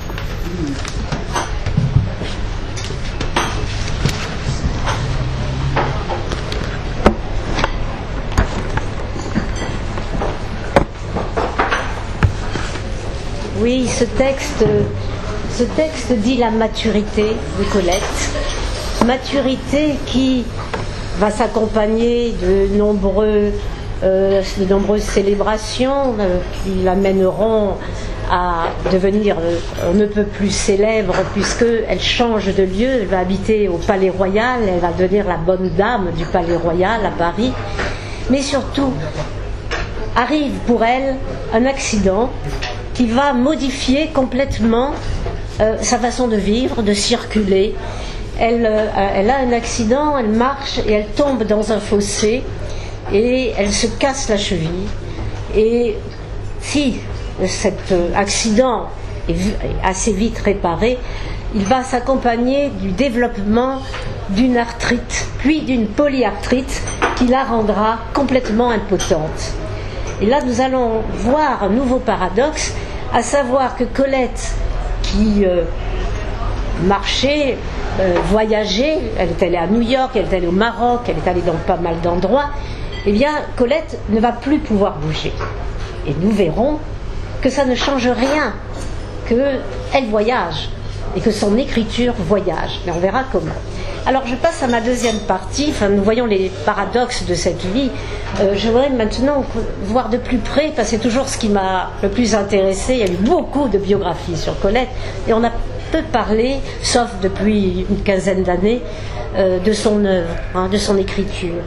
S2: Oui, ce texte dit la maturité de Colette. Maturité qui va s'accompagner de nombreuses célébrations qui l'amèneront à devenir on ne peut plus célèbre puisqu'elle change de lieu, elle va habiter au Palais Royal, elle va devenir la bonne dame du Palais Royal à Paris. Mais surtout, arrive pour elle un accident qui va modifier complètement sa façon de vivre, de circuler. Elle a un accident, elle marche et elle tombe dans un fossé et elle se casse la cheville. Et si cet accident est assez vite réparé, il va s'accompagner du développement d'une arthrite, puis d'une polyarthrite qui la rendra complètement impotente. Et là, nous allons voir un nouveau paradoxe, à savoir que Colette, qui marchait, voyageait, elle est allée à New York, elle est allée au Maroc, elle est allée dans pas mal d'endroits, eh bien, Colette ne va plus pouvoir bouger. Et nous verrons que ça ne change rien, qu'elle voyage, et que son écriture voyage. Mais on verra comment. Alors je passe à ma deuxième partie, nous voyons les paradoxes de cette vie. Je voudrais maintenant voir de plus près, parce que c'est toujours ce qui m'a le plus intéressé. Il y a eu beaucoup de biographies sur Colette, et on a peu parlé, sauf depuis une quinzaine d'années, de son œuvre, de son écriture.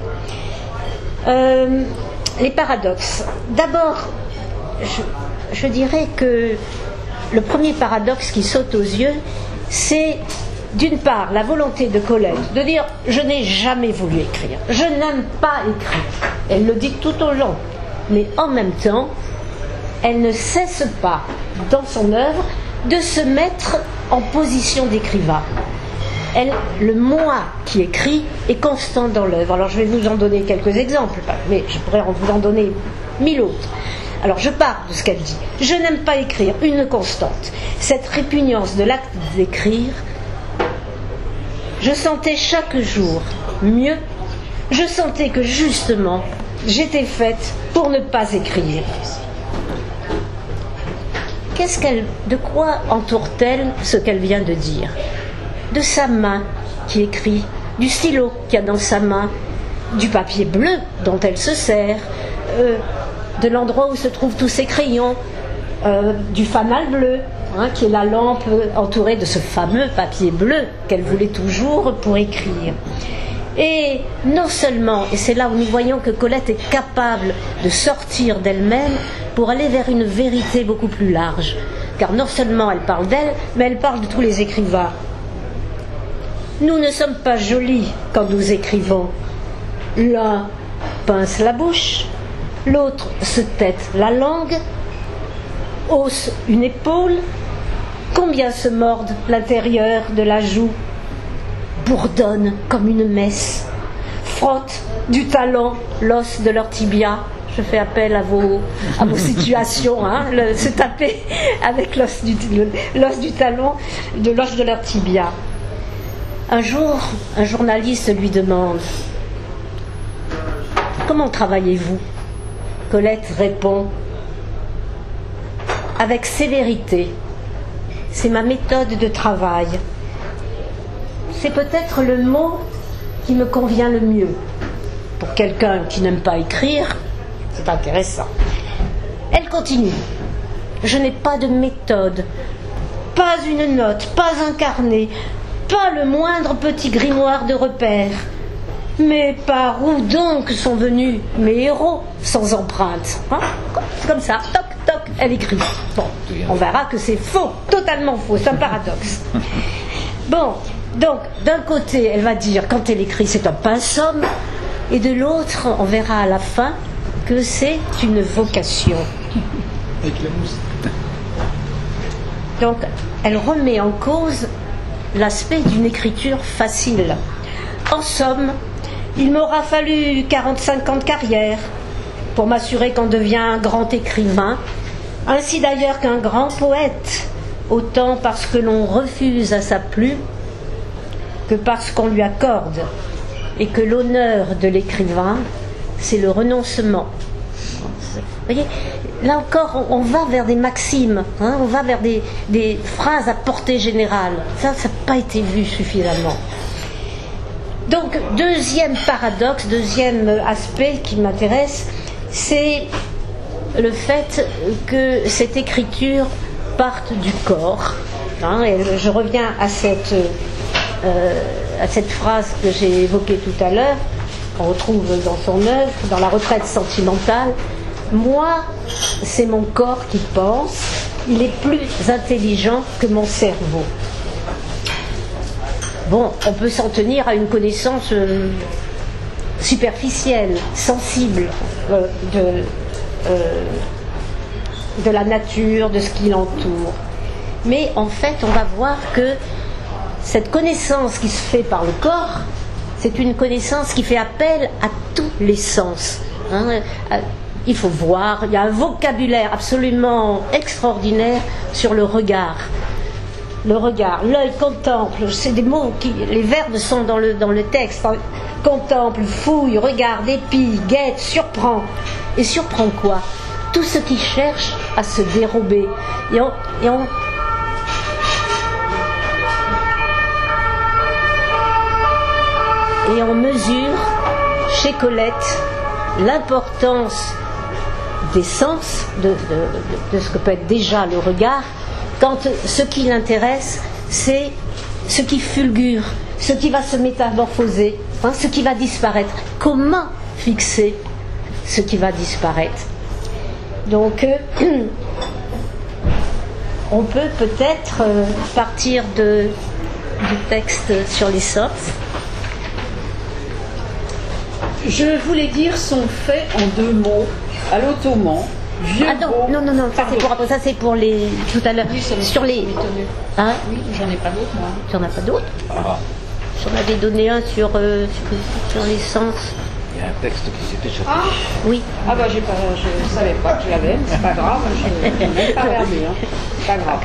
S2: Les paradoxes. D'abord, je dirais que le premier paradoxe qui saute aux yeux, c'est d'une part la volonté de Colette de dire « je n'ai jamais voulu écrire, je n'aime pas écrire ». Elle le dit tout au long, mais en même temps, elle ne cesse pas dans son œuvre de se mettre en position d'écrivain. Le moi qui écrit est constant dans l'œuvre. Alors je vais vous en donner quelques exemples, mais je pourrais vous en donner 1000 autres. Alors je pars de ce qu'elle dit. Je n'aime pas écrire, une constante. Cette répugnance de l'acte d'écrire, je sentais chaque jour mieux. Je sentais que justement, j'étais faite pour ne pas écrire. De quoi entoure-t-elle ce qu'elle vient de dire? De sa main qui écrit, du stylo qu'il y a dans sa main, du papier bleu dont elle se sert, de l'endroit où se trouvent tous ses crayons, du fanal bleu, qui est la lampe entourée de ce fameux papier bleu qu'elle voulait toujours pour écrire. Et non seulement, et c'est là où nous voyons que Colette est capable de sortir d'elle-même pour aller vers une vérité beaucoup plus large, car non seulement elle parle d'elle, mais elle parle de tous les écrivains. Nous ne sommes pas jolis quand nous écrivons. L'un pince la bouche, l'autre se tête la langue, hausse une épaule, combien se mordent l'intérieur de la joue, bourdonnent comme une messe, frottent du talon l'os de leur tibia. Je fais appel à vos situations, se taper avec l'os du talon, de l'os de leur tibia. Un jour, un journaliste lui demande « Comment travaillez-vous » Colette répond « Avec sévérité. C'est ma méthode de travail. C'est peut-être le mot qui me convient le mieux. Pour quelqu'un qui n'aime pas écrire, c'est intéressant. » Elle continue. « Je n'ai pas de méthode, pas une note, pas un carnet, pas le moindre petit grimoire de repères. Mais par où donc sont venus mes héros sans empreinte ? Comme ça, toc, toc, elle écrit. Bon, on verra que c'est faux, totalement faux, c'est un paradoxe. Bon, donc, d'un côté, elle va dire, quand elle écrit, c'est un pinceau, et de l'autre, on verra à la fin que c'est une vocation.
S3: Avec la mousse.
S2: Donc, elle remet en cause l'aspect d'une écriture facile. En somme, il m'aura fallu 45 ans de carrière pour m'assurer qu'on devient un grand écrivain, ainsi d'ailleurs qu'un grand poète, autant parce que l'on refuse à sa plume que parce qu'on lui accorde, et que l'honneur de l'écrivain, c'est le renoncement. Vous voyez, là encore, on va vers des maximes, hein, on va vers des phrases à portée générale. Ça n'a pas été vu suffisamment. Donc, deuxième paradoxe, deuxième aspect qui m'intéresse, c'est le fait que cette écriture parte du corps. Hein, et je reviens à cette phrase que j'ai évoquée tout à l'heure, qu'on retrouve dans son œuvre, dans La retraite sentimentale. Moi, c'est mon corps qui pense, il est plus intelligent que mon cerveau. Bon, on peut s'en tenir à une connaissance superficielle, sensible de la nature, de ce qui l'entoure. Mais en fait, on va voir que cette connaissance qui se fait par le corps, c'est une connaissance qui fait appel à tous les sens. Hein. Il faut voir, il y a un vocabulaire absolument extraordinaire sur le regard. Le regard, l'œil contemple, c'est des mots qui, les verbes sont dans le texte. Contemple, fouille, regarde, épie, guette, surprend. Et surprend quoi? Tout ce qui cherche à se dérober. Et on mesure chez Colette l'importance des sens, de ce que peut être déjà le regard, quand ce qui l'intéresse, c'est ce qui fulgure, ce qui va se métamorphoser, hein, ce qui va disparaître. Comment fixer ce qui va disparaître? Donc, on peut peut-être partir du texte sur les sens.
S5: Je voulais dire son fait en 2 mots à l'ottoman. Vieux
S2: ah non, ça c'est pour les tout à l'heure.
S5: Oui,
S2: sur les. Hein?
S5: Oui, j'en ai pas d'autres moi.
S2: Tu n'en as pas d'autres? J'en avais donné un sur les sens.
S1: Il y a un texte qui s'était chopé.
S5: Ah
S2: oui.
S5: Ah bah je savais pas que je l'avais, c'est pas grave, je n'ai pas regardé, hein. C'est pas grave.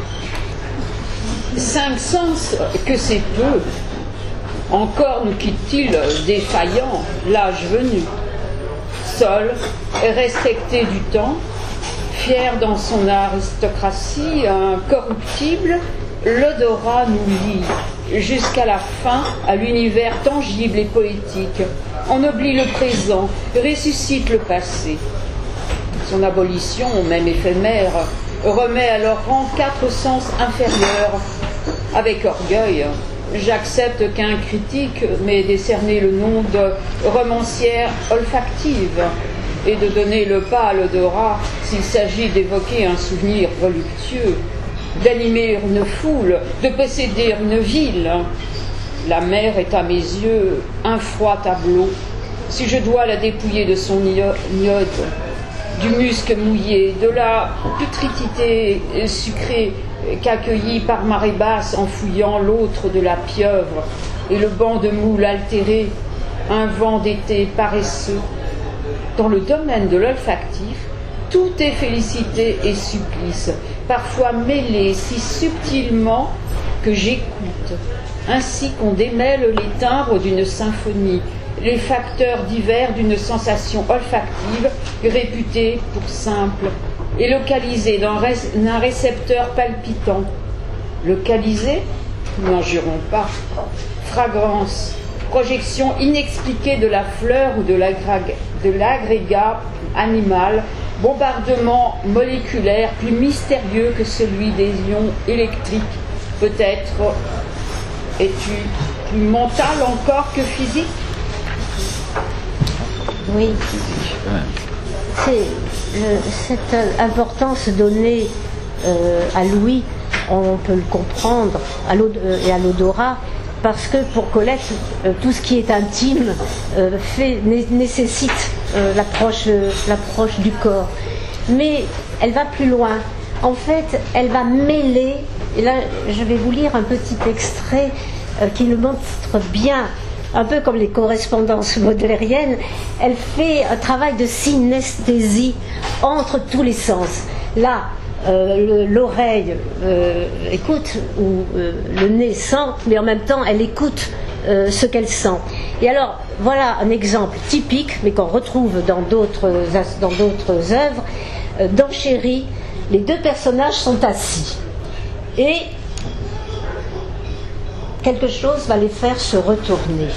S5: 5 sens que c'est peu. Encore nous quitte-t-il défaillant l'âge venu. Seul et respecté du temps, fier dans son aristocratie, incorruptible, l'odorat nous lie jusqu'à la fin à l'univers tangible et poétique. On oublie le présent, ressuscite le passé. Son abolition, même éphémère, remet à leur rang 4 sens inférieurs. Avec orgueil, j'accepte qu'un critique m'ait décerné le nom de romancière olfactive et de donner le pas à l'odorat s'il s'agit d'évoquer un souvenir voluptueux, d'animer une foule, de posséder une ville. La mer est à mes yeux un froid tableau. Si je dois la dépouiller de son iode, du musc mouillé, de la putridité sucrée qu'accueillit par marée basse en fouillant l'autre de la pieuvre et le banc de moule altéré, un vent d'été paresseux. Dans le domaine de l'olfactif, tout est félicité et supplice, parfois mêlés si subtilement que j'écoute, ainsi qu'on démêle les timbres d'une symphonie, les facteurs divers d'une sensation olfactive réputée pour simple et localisée dans un récepteur palpitant. Localisée, n'en jurons pas, fragrance, projection inexpliquée de la fleur ou de l'agrégat animal, bombardement moléculaire plus mystérieux que celui des ions électriques. Peut-être es-tu plus mental encore que physique?
S2: Oui. C'est cette importance donnée à l'ouïe, on peut le comprendre, et à l'odorat, parce que pour Colette, tout ce qui est intime nécessite l'approche du corps. Mais elle va plus loin. En fait, elle va mêler, et là je vais vous lire un petit extrait qui le montre bien, un peu comme les correspondances modlériennes. Elle fait un travail de synesthésie entre tous les sens. Là, l'oreille écoute, ou le nez sent, mais en même temps elle écoute ce qu'elle sent. Et alors voilà un exemple typique, mais qu'on retrouve dans d'autres œuvres. Dans Chéri, les deux personnages sont assis et quelque chose va les faire se retourner.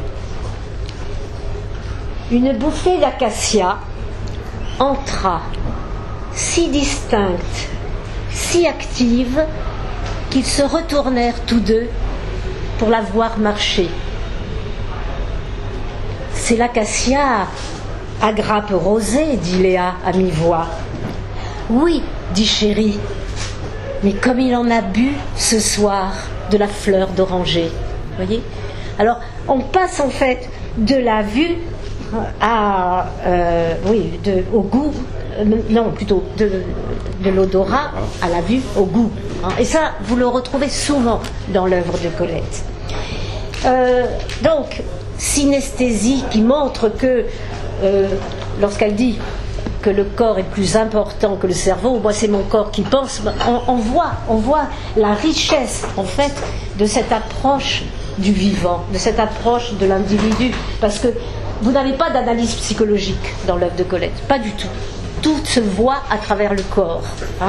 S2: Une bouffée d'acacia entra, si distincte, si active, qu'ils se retournèrent tous deux pour la voir marcher. C'est l'acacia à grappe rosée, dit Léa à mi-voix. Oui, dit Chéri, mais comme il en a bu ce soir de la fleur d'oranger. Voyez ? Alors, on passe en fait de la vue à, au goût, non, plutôt de l'odorat à la vue, au goût. Et ça, vous le retrouvez souvent dans l'œuvre de Colette. Donc, synesthésie qui montre que, lorsqu'elle dit que le corps est plus important que le cerveau, moi c'est mon corps qui pense, on voit la richesse en fait de cette approche du vivant, de cette approche de l'individu, parce que vous n'avez pas d'analyse psychologique dans l'œuvre de Colette, pas du tout. Tout se voit à travers le corps.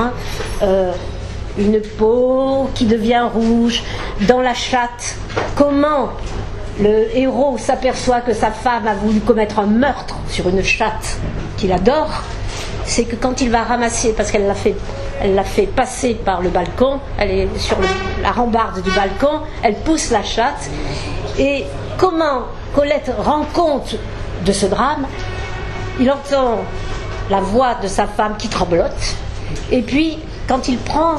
S2: Une peau qui devient rouge, dans la chatte, comment le héros s'aperçoit que sa femme a voulu commettre un meurtre sur une chatte qu'il adore, c'est que quand il va ramasser, parce qu'elle l'a fait passer par le balcon, elle est sur la rambarde du balcon, elle pousse la chatte, et comment Colette rend compte de ce drame, il entend la voix de sa femme qui tremblote, et puis quand il prend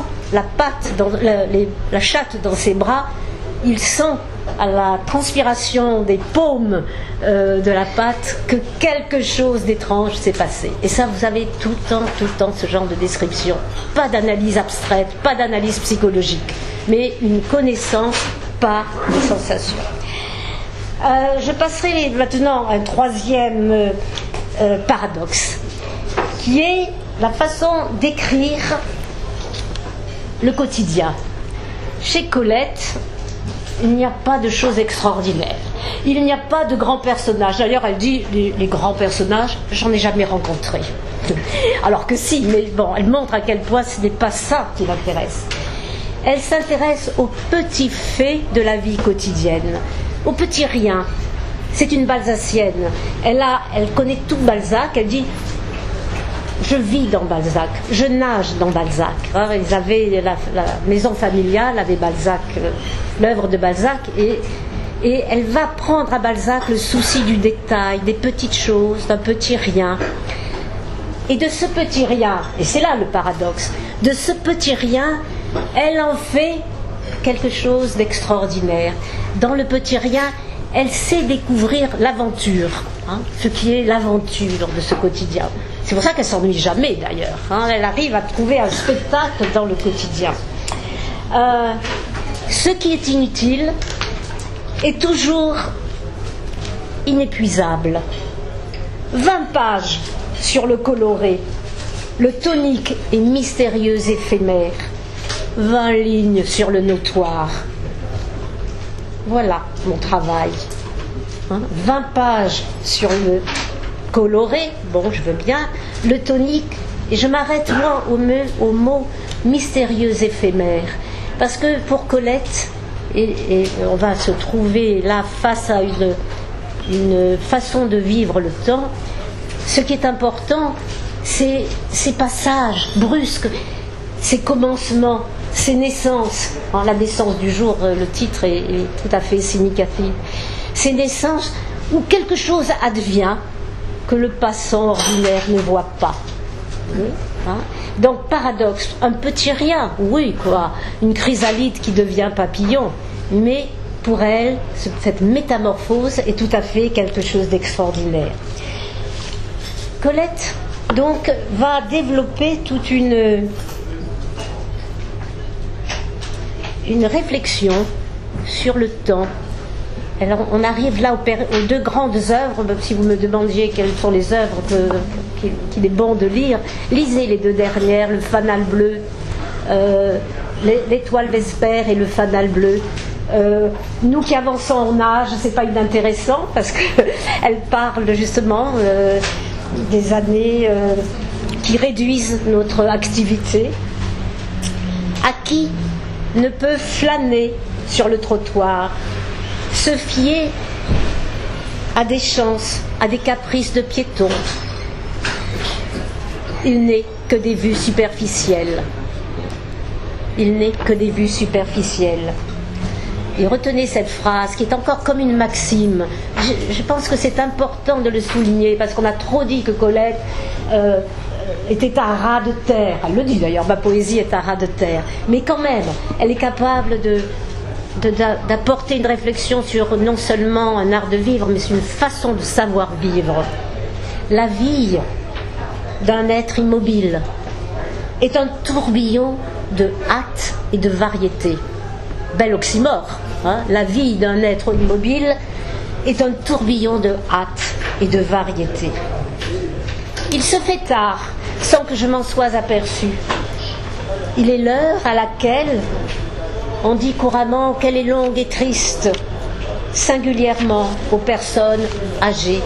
S2: la chatte dans ses bras, il sent à la transpiration des paumes de la patte que quelque chose d'étrange s'est passé. Et ça, vous avez tout le temps ce genre de description. Pas d'analyse abstraite, pas d'analyse psychologique, mais une connaissance par les sensations. Je passerai maintenant à un troisième paradoxe, qui est la façon d'écrire le quotidien. Chez Colette, il n'y a pas de choses extraordinaires. Il n'y a pas de grands personnages. D'ailleurs, elle dit, les grands personnages, j'en ai jamais rencontré. Alors que si, mais bon, elle montre à quel point ce n'est pas ça qui l'intéresse. Elle s'intéresse aux petits faits de la vie quotidienne, aux petits riens. C'est une Balzacienne. Elle connaît tout Balzac. Elle dit, je vis dans Balzac, je nage dans Balzac. Ils avaient la maison familiale avait Balzac, l'œuvre de Balzac, et elle va prendre à Balzac le souci du détail, des petites choses, d'un petit rien. Et de ce petit rien, et c'est là le paradoxe, de ce petit rien, elle en fait quelque chose d'extraordinaire. Dans le petit rien, elle sait découvrir l'aventure, ce qui est l'aventure de ce quotidien. C'est pour ça qu'elle ne s'ennuie jamais d'ailleurs. Elle arrive à trouver un spectacle dans le quotidien. Ce qui est inutile est toujours inépuisable. 20 pages sur le coloré, le tonique et mystérieux éphémère. 20 lignes sur le notoire. Voilà mon travail. 20 pages sur le coloré, bon, je veux bien, le tonique, et je m'arrête moi au mot mystérieux éphémère, parce que pour Colette, et on va se trouver là face à une façon de vivre le temps, ce qui est important, c'est ces passages brusques, ces commencements, ces naissances. La naissance du jour, le titre est tout à fait significatif. Ces naissances où quelque chose advient que le passant ordinaire ne voit pas. Donc paradoxe, un petit rien, oui quoi, une chrysalide qui devient papillon, mais pour elle, cette métamorphose est tout à fait quelque chose d'extraordinaire. Colette, donc, va développer toute une réflexion sur le temps. Alors, on arrive là aux deux grandes œuvres. Si vous me demandiez quelles sont les œuvres qu'il est bon de lire, lisez les deux dernières, le Fanal bleu, l'étoile Vespère et le Fanal bleu. Nous qui avançons en âge, c'est pas inintéressant parce qu'elle parle justement des années qui réduisent notre activité. À qui ne peut flâner sur le trottoir, se fier à des chances, à des caprices de piétons. Il n'est que des vues superficielles. Il n'est que des vues superficielles. Et retenez cette phrase qui est encore comme une maxime. Je pense que c'est important de le souligner parce qu'on a trop dit que Colette était un ras de terre. Elle le dit d'ailleurs, ma poésie est un ras de terre. Mais quand même, elle est capable d'apporter une réflexion sur non seulement un art de vivre, mais sur une façon de savoir vivre. La vie d'un être immobile est un tourbillon de hâte et de variété. Bel oxymore, hein? La vie d'un être immobile est un tourbillon de hâte et de variété. Il se fait tard, sans que je m'en sois aperçu. Il est l'heure à laquelle on dit couramment qu'elle est longue et triste, singulièrement aux personnes âgées.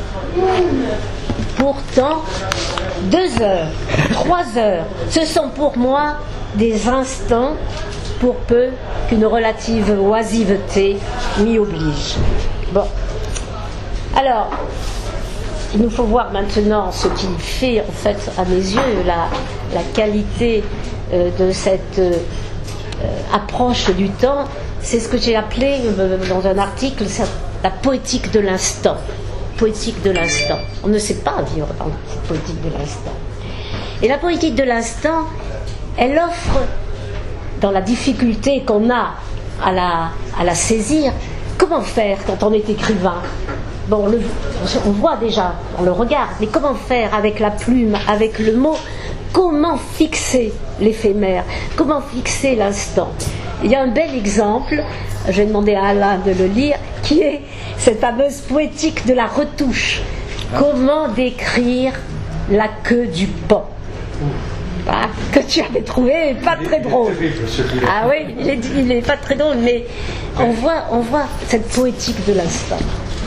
S2: Pourtant, 2 heures, 3 heures, ce sont pour moi des instants, pour peu qu'une relative oisiveté m'y oblige. Bon. Alors, il nous faut voir maintenant ce qui fait, en fait, à mes yeux, la qualité de cette approche du temps. C'est ce que j'ai appelé, dans un article, la poétique de l'instant. Poétique de l'instant. On ne sait pas vivre dans cette poétique de l'instant. Et la poétique de l'instant, elle offre, dans la difficulté qu'on a à la saisir, comment faire quand on est écrivain? Bon, on voit déjà, on le regarde, mais comment faire avec la plume, avec le mot? Comment fixer l'éphémère? Comment fixer l'instant? Il y a un bel exemple, je vais demander à Alain de le lire, qui est cette fameuse poétique de la retouche. Comment décrire la queue du pan? Ah, que tu avais trouvé pas très drôle. Ah oui, il est pas très drôle, mais on voit cette poétique de l'instant.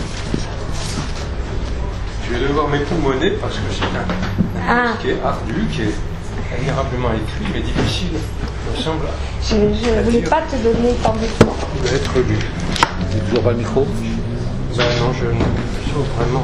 S6: Je vais devoir m'époumoner parce que c'est un texte qui est ardu, qui est admirablement écrit, mais difficile, me semble.
S2: Je ne voulais pas te donner tant de temps.
S6: Il doit être lu.
S1: C'est toujours pas le micro?
S6: Ben non, je trouve vraiment.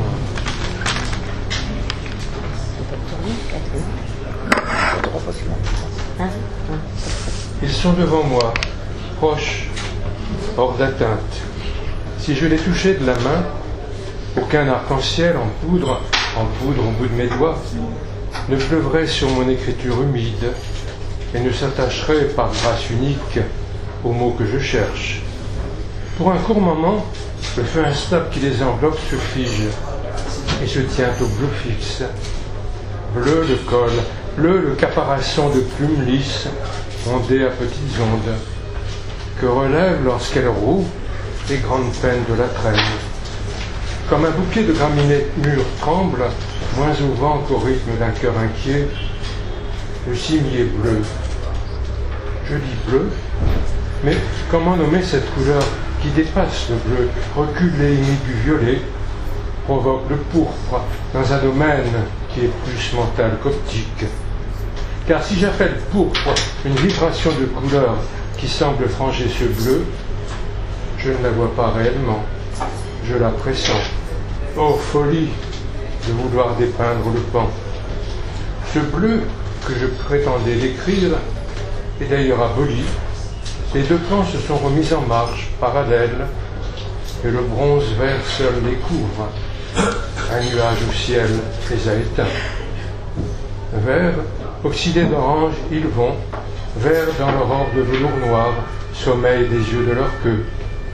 S6: Ils sont devant moi, proches, hors d'atteinte. Si je les touchais de la main, aucun arc-en-ciel en poudre au bout de mes doigts, ne pleuvrait sur mon écriture humide et ne s'attacherait par grâce unique aux mots que je cherche. Pour un court moment, le feu instable qui les enveloppe se fige et se tient au bleu fixe. Bleu le col, bleu le caparaçon de plumes lisses, ondées à petites ondes, que relèvent lorsqu'elles roulent les grandes peines de la traîne. Comme un bouquet de graminées mûres tremble, moins au vent qu'au rythme d'un cœur inquiet, le cimier bleu. Je dis bleu, mais comment nommer cette couleur qui dépasse le bleu, recule les limites du violet, provoque le pourpre dans un domaine qui est plus mental qu'optique. Car si j'appelle pourpre une vibration de couleur qui semble franger ce bleu, je ne la vois pas réellement, je la pressens. Oh folie de vouloir dépeindre le pan. Ce bleu que je prétendais décrire est d'ailleurs aboli. Les deux plans se sont remis en marche, parallèles, et le bronze vert seul les couvre. Un nuage au ciel les a éteints. Vert, oxydés d'orange, ils vont, verts dans leur orbe de velours noir, sommeil des yeux de leur queue.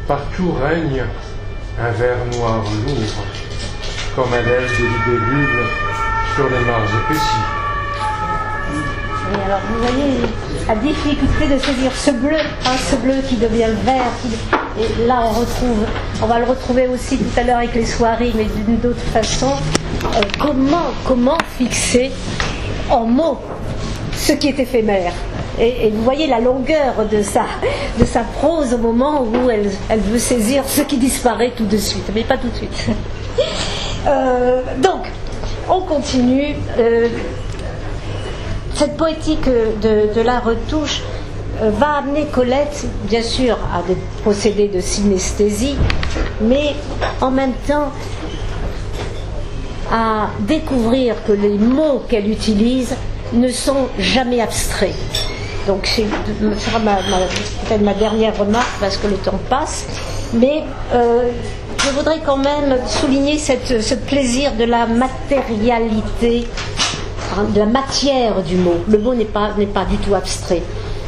S6: Partout règne un vert noir lourd, comme un aile de libellule sur les mares épaissis.
S2: Et alors, vous voyez la difficulté de saisir ce bleu qui devient vert. Et là, on va le retrouver aussi tout à l'heure avec les soirées, mais d'une autre façon. Comment fixer en mots ce qui est éphémère. Et vous voyez la longueur de sa prose au moment où elle veut saisir ce qui disparaît tout de suite, mais pas tout de suite. Donc, on continue. Cette poétique de la retouche va amener Colette, bien sûr, à des procédés de synesthésie, mais en même temps à découvrir que les mots qu'elle utilise ne sont jamais abstraits. Donc, ce sera peut-être ma dernière remarque parce que le temps passe, mais je voudrais quand même souligner ce plaisir de la matérialité, de la matière du mot. Le mot n'est pas du tout abstrait.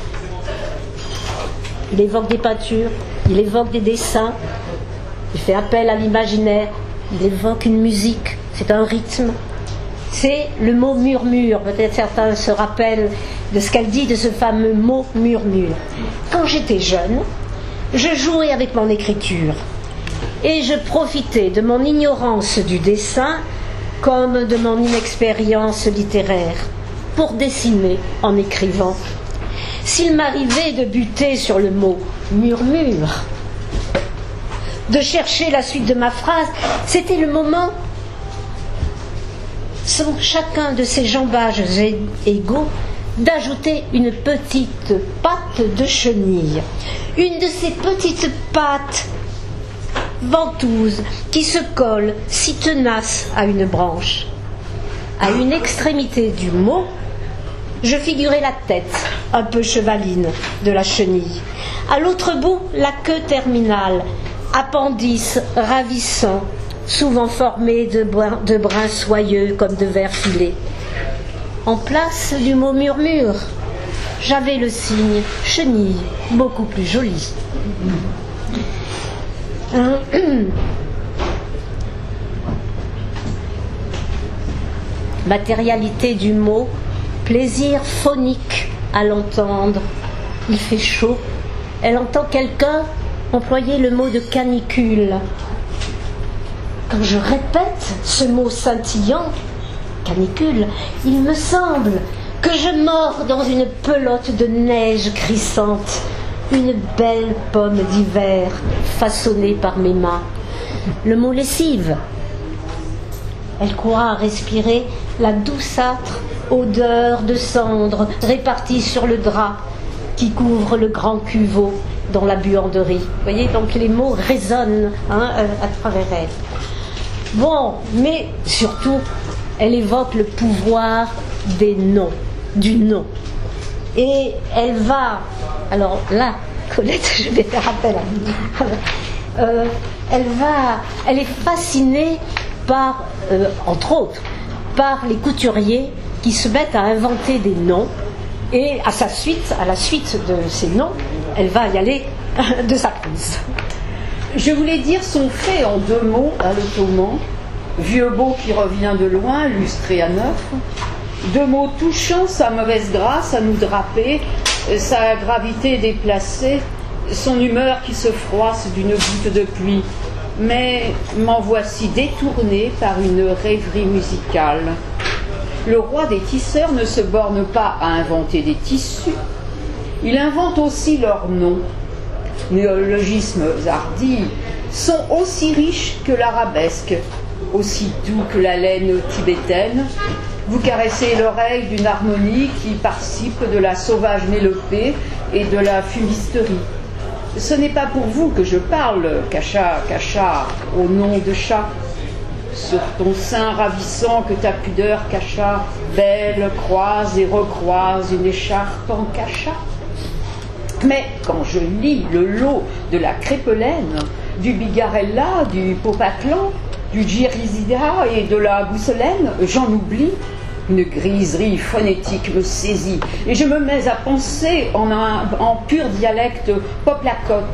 S2: Il évoque des peintures, il évoque des dessins, il fait appel à l'imaginaire, il évoque une musique, c'est un rythme. C'est le mot murmure. Peut-être certains se rappellent de ce qu'elle dit de ce fameux mot murmure. Quand j'étais jeune, je jouais avec mon écriture et je profitais de mon ignorance du dessin comme de mon inexpérience littéraire pour dessiner en écrivant. S'il m'arrivait de buter sur le mot murmure, de chercher la suite de ma phrase, c'était le moment, sans chacun de ces jambages égaux, d'ajouter une petite patte de chenille, une de ces petites pattes ventouses qui se collent si tenaces à une branche. À une extrémité du mot, je figurais la tête, un peu chevaline, de la chenille. À l'autre bout, la queue terminale, appendice ravissant, souvent formé de brins soyeux comme de vers filés. En place du mot murmure, j'avais le signe chenille, beaucoup plus joli. Matérialité du mot, plaisir phonique à l'entendre. Il fait chaud. Elle entend quelqu'un employer le mot de canicule. Quand je répète ce mot scintillant, canicule, il me semble que je mords dans une pelote de neige crissante, une belle pomme d'hiver façonnée par mes mains. Le mot lessive. Elle croit respirer la douceâtre odeur de cendres répartie sur le drap qui couvre le grand cuveau dans la buanderie. Vous voyez, donc les mots résonnent à travers elle. Bon, mais surtout, elle évoque le pouvoir des noms, du nom. Et elle va, alors là, Colette, je vais faire appel à vous. Elle est fascinée par, entre autres, par les couturiers qui se mettent à inventer des noms. Et à la suite de ces noms, elle va y aller de sa prise.
S5: Je voulais dire son fait en 2 mots à l'ottoman. Vieux beau qui revient de loin, lustré à neuf. 2 mots touchants, sa mauvaise grâce à nous draper, sa gravité déplacée, son humeur qui se froisse d'une goutte de pluie. Mais m'en voici détourné par une rêverie musicale. Le roi des tisseurs ne se borne pas à inventer des tissus, il invente aussi leurs noms. Néologismes hardis sont aussi riches que l'arabesque, aussi doux que la laine tibétaine. Vous caressez l'oreille d'une harmonie qui participe de la sauvage mélopée et de la fumisterie. Ce n'est pas pour vous que je parle, Cacha, Cacha, au nom de chat. Sur ton sein ravissant que ta pudeur cacha, belle croise et recroise une écharpe en cacha. Mais quand je lis le lot de la crépelaine, du bigarella, du popatlan, du girisida et de la gousselène, j'en oublie. Une griserie phonétique me saisit et je me mets à penser en pur dialecte poplacote.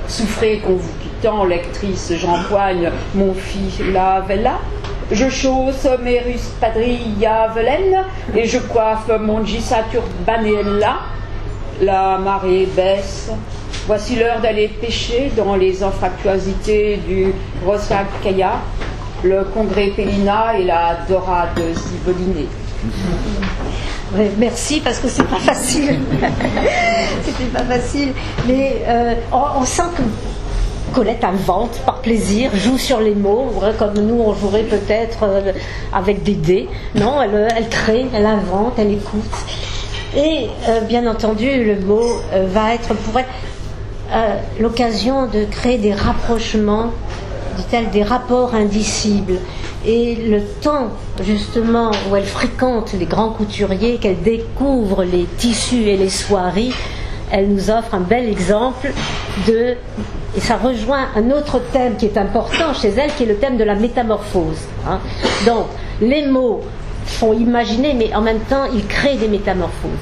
S5: Souffrez qu'en vous quittant, lectrice, j'empoigne mon fils la vella. Je chausse mes ruspadrilles velaines et je coiffe mon gissaturbanella. La marée baisse. Voici l'heure d'aller pêcher dans les anfractuosités du Rosacaya, le congrès Pélina et la dorade zivolinée.
S2: Ouais, merci, parce que c'est pas facile. C'était pas facile. Mais on sent que Colette invente par plaisir, joue sur les mots, comme nous on jouerait peut-être avec des dés. Non, elle crée, elle invente, elle écoute. Et bien entendu, le mot va être pour elle l'occasion de créer des rapprochements, dit-elle, des rapports indicibles. Et le temps, justement, où elle fréquente les grands couturiers, qu'elle découvre les tissus et les soieries, elle nous offre un bel exemple de... Et ça rejoint un autre thème qui est important chez elle, qui est le thème de la métamorphose. Hein. Donc, les mots font imaginer, mais en même temps, ils créent des métamorphoses.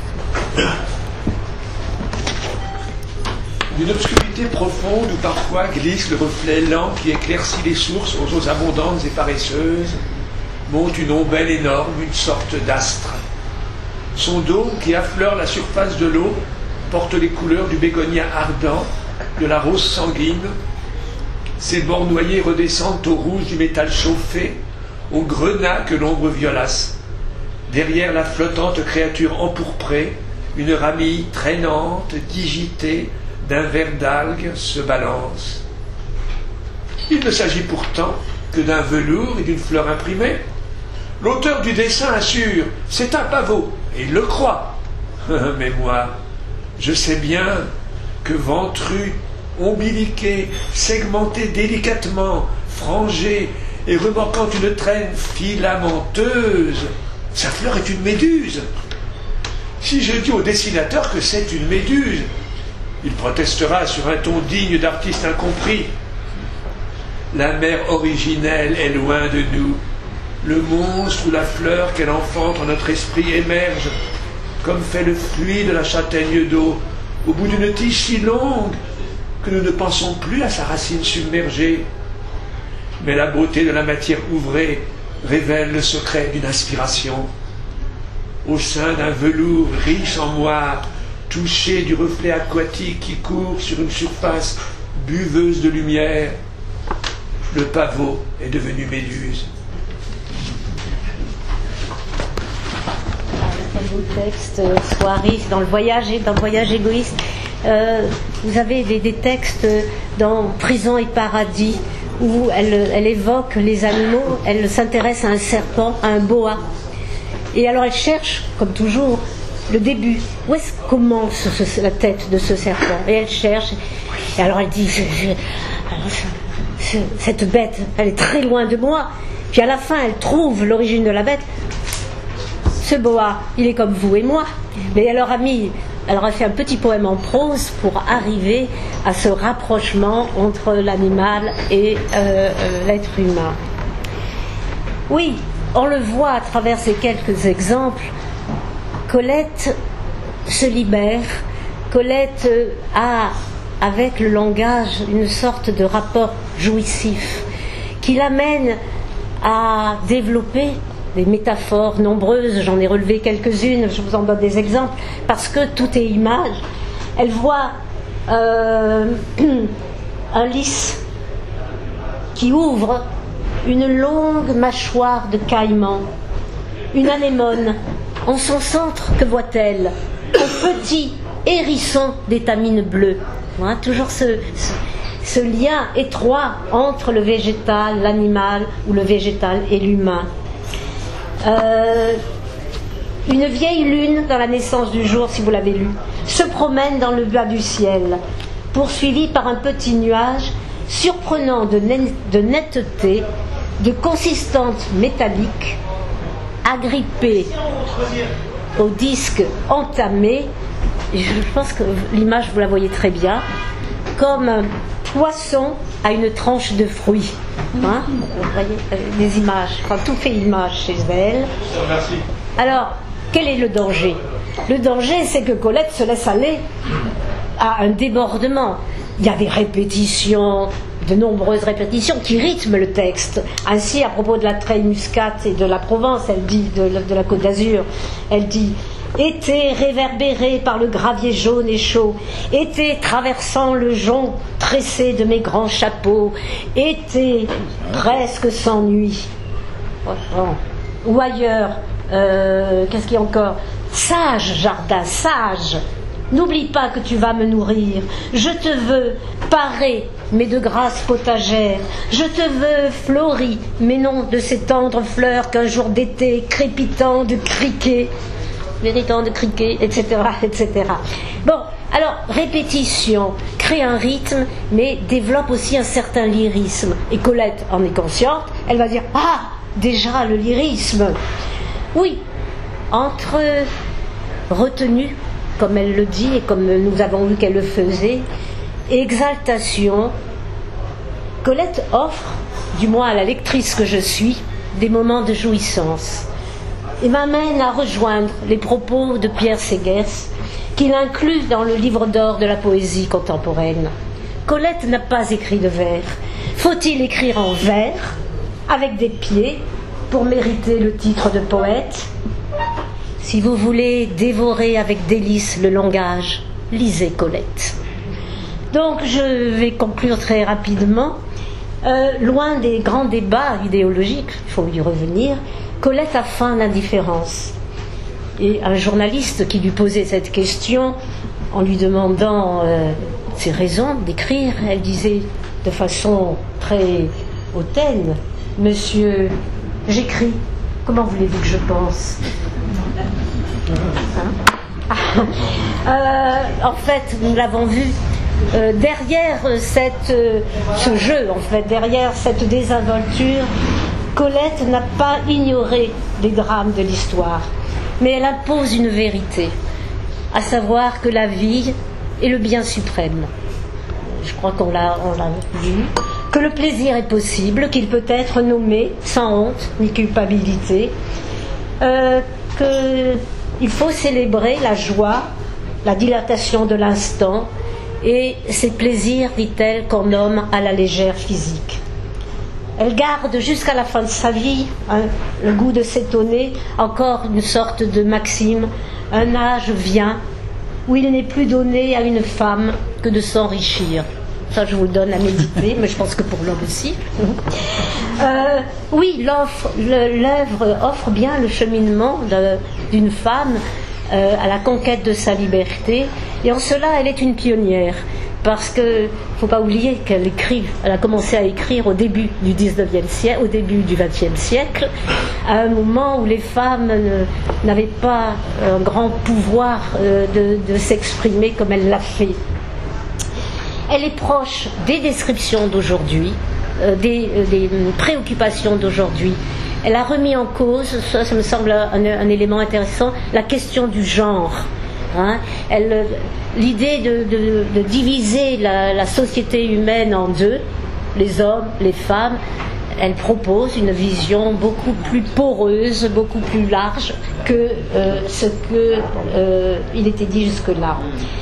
S4: D'une obscurité profonde où parfois glisse le reflet lent qui éclaircit les sources aux eaux abondantes et paresseuses, monte une ombelle énorme, une sorte d'astre. Son dôme qui affleure la surface de l'eau porte les couleurs du bégonia ardent, de la rose sanguine. Ses bords noyés redescendent au rouge du métal chauffé, au grenat que l'ombre violace. Derrière la flottante créature empourprée, une ramille traînante, digitée, d'un verre d'algues se balance. Il ne s'agit pourtant que d'un velours et d'une fleur imprimée. L'auteur du dessin assure, c'est un pavot, et il le croit. Mais moi, je sais bien que ventru, ombiliqué, segmenté délicatement, frangé et remorquant une traîne filamenteuse, sa fleur est une méduse. Si je dis au dessinateur que c'est une méduse, il protestera sur un ton digne d'artiste incompris. La mère originelle est loin de nous. Le monstre ou la fleur qu'elle enfante en notre esprit émerge, comme fait le fruit de la châtaigne d'eau, au bout d'une tige si longue que nous ne pensons plus à sa racine submergée. Mais la beauté de la matière ouvrée révèle le secret d'une inspiration. Au sein d'un velours riche en moire, touché du reflet aquatique qui court sur une surface buveuse de lumière, le pavot est devenu méduse.
S2: Un beau texte, soirée, dans le voyage égoïste. Vous avez des textes dans Prison et Paradis où elle évoque les animaux, elle s'intéresse à un serpent, à un boa. Et alors elle cherche, comme toujours, le début. Où est-ce que commence la tête de ce serpent? Et elle cherche. Et alors elle dit, cette bête, elle est très loin de moi. Puis à la fin, elle trouve l'origine de la bête. Ce boa, il est comme vous et moi. Mais elle a fait un petit poème en prose pour arriver à ce rapprochement entre l'animal et l'être humain. Oui, on le voit à travers ces quelques exemples. Colette se libère. Colette a, avec le langage, une sorte de rapport jouissif qui l'amène à développer des métaphores nombreuses. J'en ai relevé quelques-unes, je vous en donne des exemples, parce que tout est image. Elle voit un lys qui ouvre une longue mâchoire de caïman, une anémone. En son centre, que voit-elle? Un petit hérisson d'étamine bleue. Hein, toujours ce lien étroit entre le végétal, l'animal, ou le végétal et l'humain. Une vieille lune dans la naissance du jour, si vous l'avez lu, se promène dans le bas du ciel, poursuivie par un petit nuage surprenant de netteté, de consistance métallique, agrippé au disque entamé. Je pense que l'image, vous la voyez très bien, comme un poisson à une tranche de fruit. Hein, vous voyez des images, enfin, tout fait image chez elle.
S4: Merci.
S2: Alors, quel est le danger? Le danger, c'est que Colette se laisse aller à un débordement. il y a des répétitions, de nombreuses répétitions qui rythment le texte. Ainsi, à propos de la treille muscate et de la Provence, elle dit, de la Côte d'Azur, elle dit « Été réverbéré par le gravier jaune et chaud, été traversant le jonc tressé de mes grands chapeaux, été presque sans nuit. » Ou ailleurs, qu'est-ce qu'il y a encore? « Sage jardin, sage, n'oublie pas que tu vas me nourrir. Je te veux paré, mais de grâce potagère. Je te veux fleuri, mais non de ces tendres fleurs qu'un jour d'été, crépitant de criquets, méritant de criquets, etc., etc. Bon, alors, répétition crée un rythme, mais développe aussi un certain lyrisme. Et Colette en est consciente, elle va dire « Ah, déjà le lyrisme !» Oui, entre retenue, comme elle le dit et comme nous avons vu qu'elle le faisait, et exaltation, Colette offre, du moins à la lectrice que je suis, des moments de jouissance et m'amène à rejoindre les propos de Pierre Ségès qu'il inclut dans le livre d'or de la poésie contemporaine. Colette n'a pas écrit de vers. Faut-il écrire en vers, avec des pieds, pour mériter le titre de poète? Si vous voulez dévorer avec délice le langage, lisez Colette. Donc je vais conclure très rapidement. Loin des grands débats idéologiques, il faut y revenir, Colette a feint l'indifférence. Et un journaliste qui lui posait cette question, en lui demandant ses raisons d'écrire, elle disait de façon très hautaine « Monsieur, j'écris, comment voulez-vous que je pense ?» En fait, nous l'avons vu, derrière ce jeu, en fait, derrière cette désinvolture, Colette n'a pas ignoré les drames de l'histoire, mais elle impose une vérité, à savoir que la vie est le bien suprême. Je crois qu'on l'a vu. Que le plaisir est possible, qu'il peut être nommé sans honte ni culpabilité, qu'il faut célébrer la joie, la dilatation de l'instant et ces plaisirs, dit-elle, qu'on nomme à la légère physique. Elle garde jusqu'à la fin de sa vie le goût de s'étonner, encore une sorte de maxime, un âge vient où il n'est plus donné à une femme que de s'enrichir. Ça, je vous le donne à méditer, mais je pense que pour l'homme aussi. Oui, l'œuvre offre bien le cheminement d'une femme à la conquête de sa liberté, et en cela, elle est une pionnière, parce qu'il ne faut pas oublier qu'elle a commencé à écrire au début du 19e siècle, au début du 20e siècle, à un moment où les femmes n'avaient pas un grand pouvoir de s'exprimer comme elle l'a fait. Elle est proche des descriptions d'aujourd'hui, des préoccupations d'aujourd'hui. Elle a remis en cause, ça me semble un élément intéressant, la question du genre. L'idée de diviser la société humaine en deux, les hommes, les femmes, elle propose une vision beaucoup plus poreuse, beaucoup plus large que ce qu'il était dit jusque-là.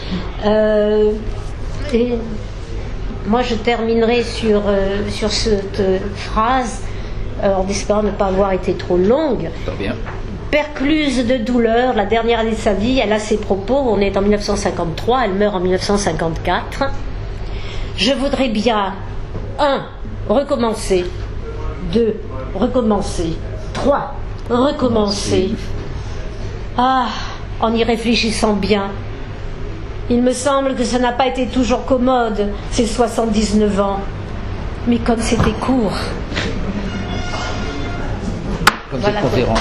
S2: Et moi je terminerai sur cette phrase en espérant ne pas avoir été trop longue.
S1: Bien.
S2: Percluse de douleur, la dernière année de sa vie, elle a ses propos, on est en 1953, elle meurt en 1954. Je voudrais bien 1. Recommencer, 2. Recommencer, 3. Recommencer. Ah, en y réfléchissant bien, il me semble que ça n'a pas été toujours commode, ces 79 ans. Mais comme c'était court.
S1: Comme
S2: voilà,
S1: cette conférence.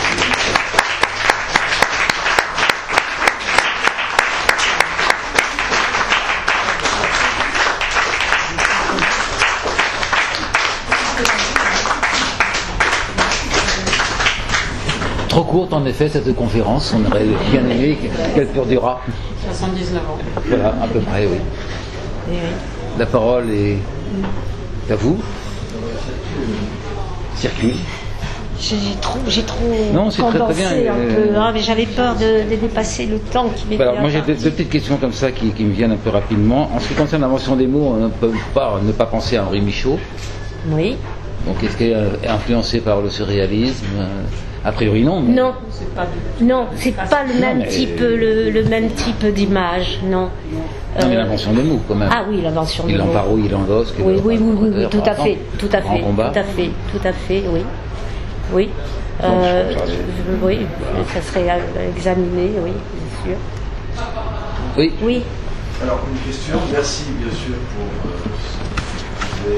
S1: Trop courte en effet cette conférence, on aurait bien aimé qu'elle perdurera.
S5: 79 ans.
S1: Voilà, à peu près, oui.
S2: Et oui.
S1: La parole est à vous. Circule.
S2: J'ai trop
S1: Non, c'est très, très
S2: condensé
S1: bien.
S2: un peu, hein, mais j'avais peur de dépasser le temps qui m'était
S1: Alors, moi j'ai deux
S2: imparti.
S1: petites questions comme ça qui me viennent un peu rapidement. En ce qui concerne l'invention des mots, on ne peut pas ne pas penser à Henri Michaud.
S2: Oui.
S1: Donc est-ce qu'il est influencé par le surréalisme? A priori non. Mais...
S2: Non, c'est pas le même
S1: mais-
S2: type, le même type d'image, non.
S1: Non, mais l'invention des mots quand même.
S2: Ah oui, l'invention des
S1: Il en
S2: mots.
S1: parouille, il en gosse.
S2: Oui, tout à fait,
S1: tout à fait,
S2: oui. Oui. Oui, ça serait examiné, oui, c'est sûr.
S1: Oui.
S2: Oui.
S7: Alors, une question. Merci, bien sûr, pour ce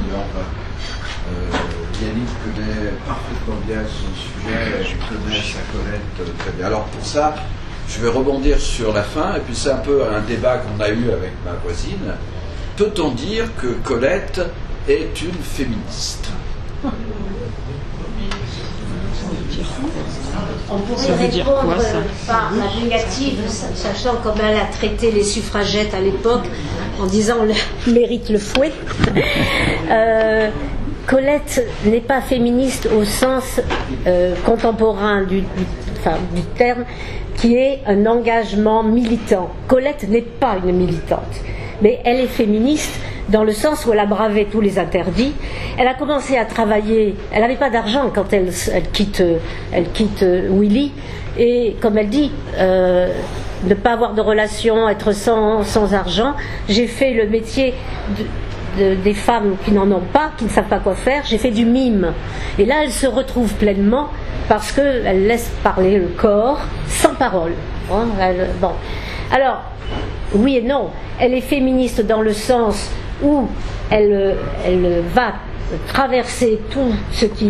S7: Yannick connaît parfaitement bien son sujet, je connais sa Colette très bien. Alors, pour ça, je vais rebondir sur la fin, et puis c'est un peu un débat qu'on a eu avec ma voisine. Peut-on dire que Colette est une féministe?
S2: On pourrait répondre par la négative, sachant comment elle a traité les suffragettes à l'époque, en disant « mérite le fouet ». Colette n'est pas féministe au sens contemporain du terme, qui est un engagement militant. Colette n'est pas une militante, mais elle est féministe dans le sens où elle a bravé tous les interdits. Elle a commencé à travailler, elle n'avait pas d'argent quand elle quitte Willy, et comme elle dit, ne pas avoir de relation, être sans argent. J'ai fait le métier des femmes qui n'en ont pas, qui ne savent pas quoi faire, j'ai fait du mime. Et là, elle se retrouve pleinement parce qu'elle laisse parler le corps sans parole. Bon. Alors, oui et non. Elle est féministe dans le sens où elle va traverser tout ce qui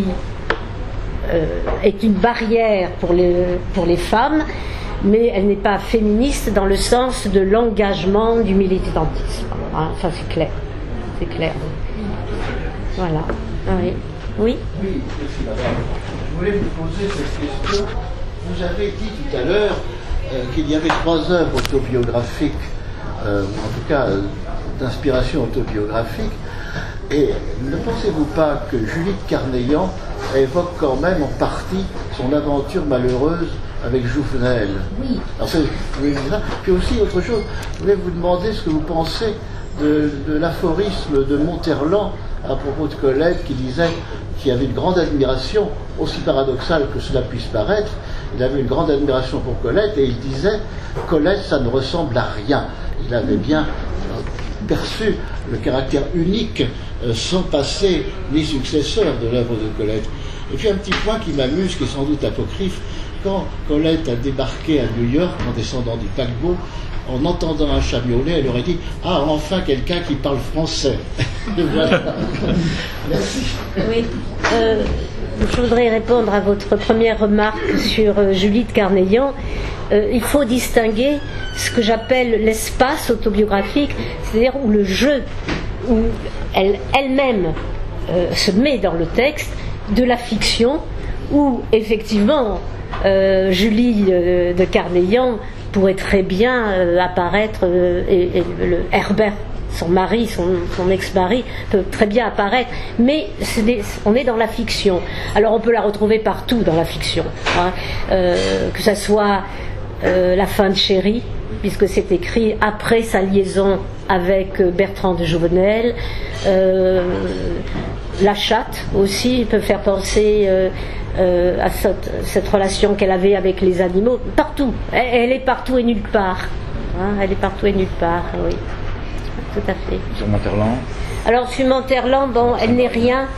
S2: est une barrière pour les femmes, mais elle n'est pas féministe dans le sens de l'engagement du militantisme. Hein, ça c'est clair. C'est clair. Voilà. Oui. Oui.
S8: Oui, je voulais vous poser cette question. Vous avez dit tout à l'heure qu'il y avait 3 œuvres autobiographiques, en tout cas d'inspiration autobiographique. Et ne pensez-vous pas que Juliette Carneillan évoque quand même en partie son aventure malheureuse avec Jouvenel?
S2: Oui.
S8: Alors, puis aussi, autre chose, je voulais vous demander ce que vous pensez de l'aphorisme de Monterland à propos de Colette, qui disait qu'il avait une grande admiration, aussi paradoxal que cela puisse paraître, il avait une grande admiration pour Colette, et il disait « Colette, ça ne ressemble à rien ». Il avait bien perçu le caractère unique, sans passer ni successeur de l'œuvre de Colette. Et puis un petit point qui m'amuse, qui est sans doute apocryphe, quand Colette a débarqué à New York en descendant du paquebot, en entendant un chat miauler, elle aurait dit « Ah, enfin quelqu'un qui parle français !» Voilà. Merci.
S2: Oui. Je voudrais répondre à votre première remarque sur Juliette Carneillan. Il faut distinguer ce que j'appelle l'espace autobiographique, c'est-à-dire où le jeu, où elle-même se met dans le texte, de la fiction, où effectivement Julie de Carneillan pourrait très bien apparaître, et le Herbert, son mari, son ex-mari, peut très bien apparaître, mais on est dans la fiction. Alors on peut la retrouver partout dans la fiction, hein, que ça soit la fin de Chéri, puisque c'est écrit après sa liaison avec Bertrand de Jouvenel. La chatte aussi peut faire penser à cette relation qu'elle avait avec les animaux. Partout, elle est partout et nulle part, hein, elle est partout et nulle part, oui, tout à fait.
S1: Sur Monterland.
S2: Alors sur Monterland, bon, elle n'est rien,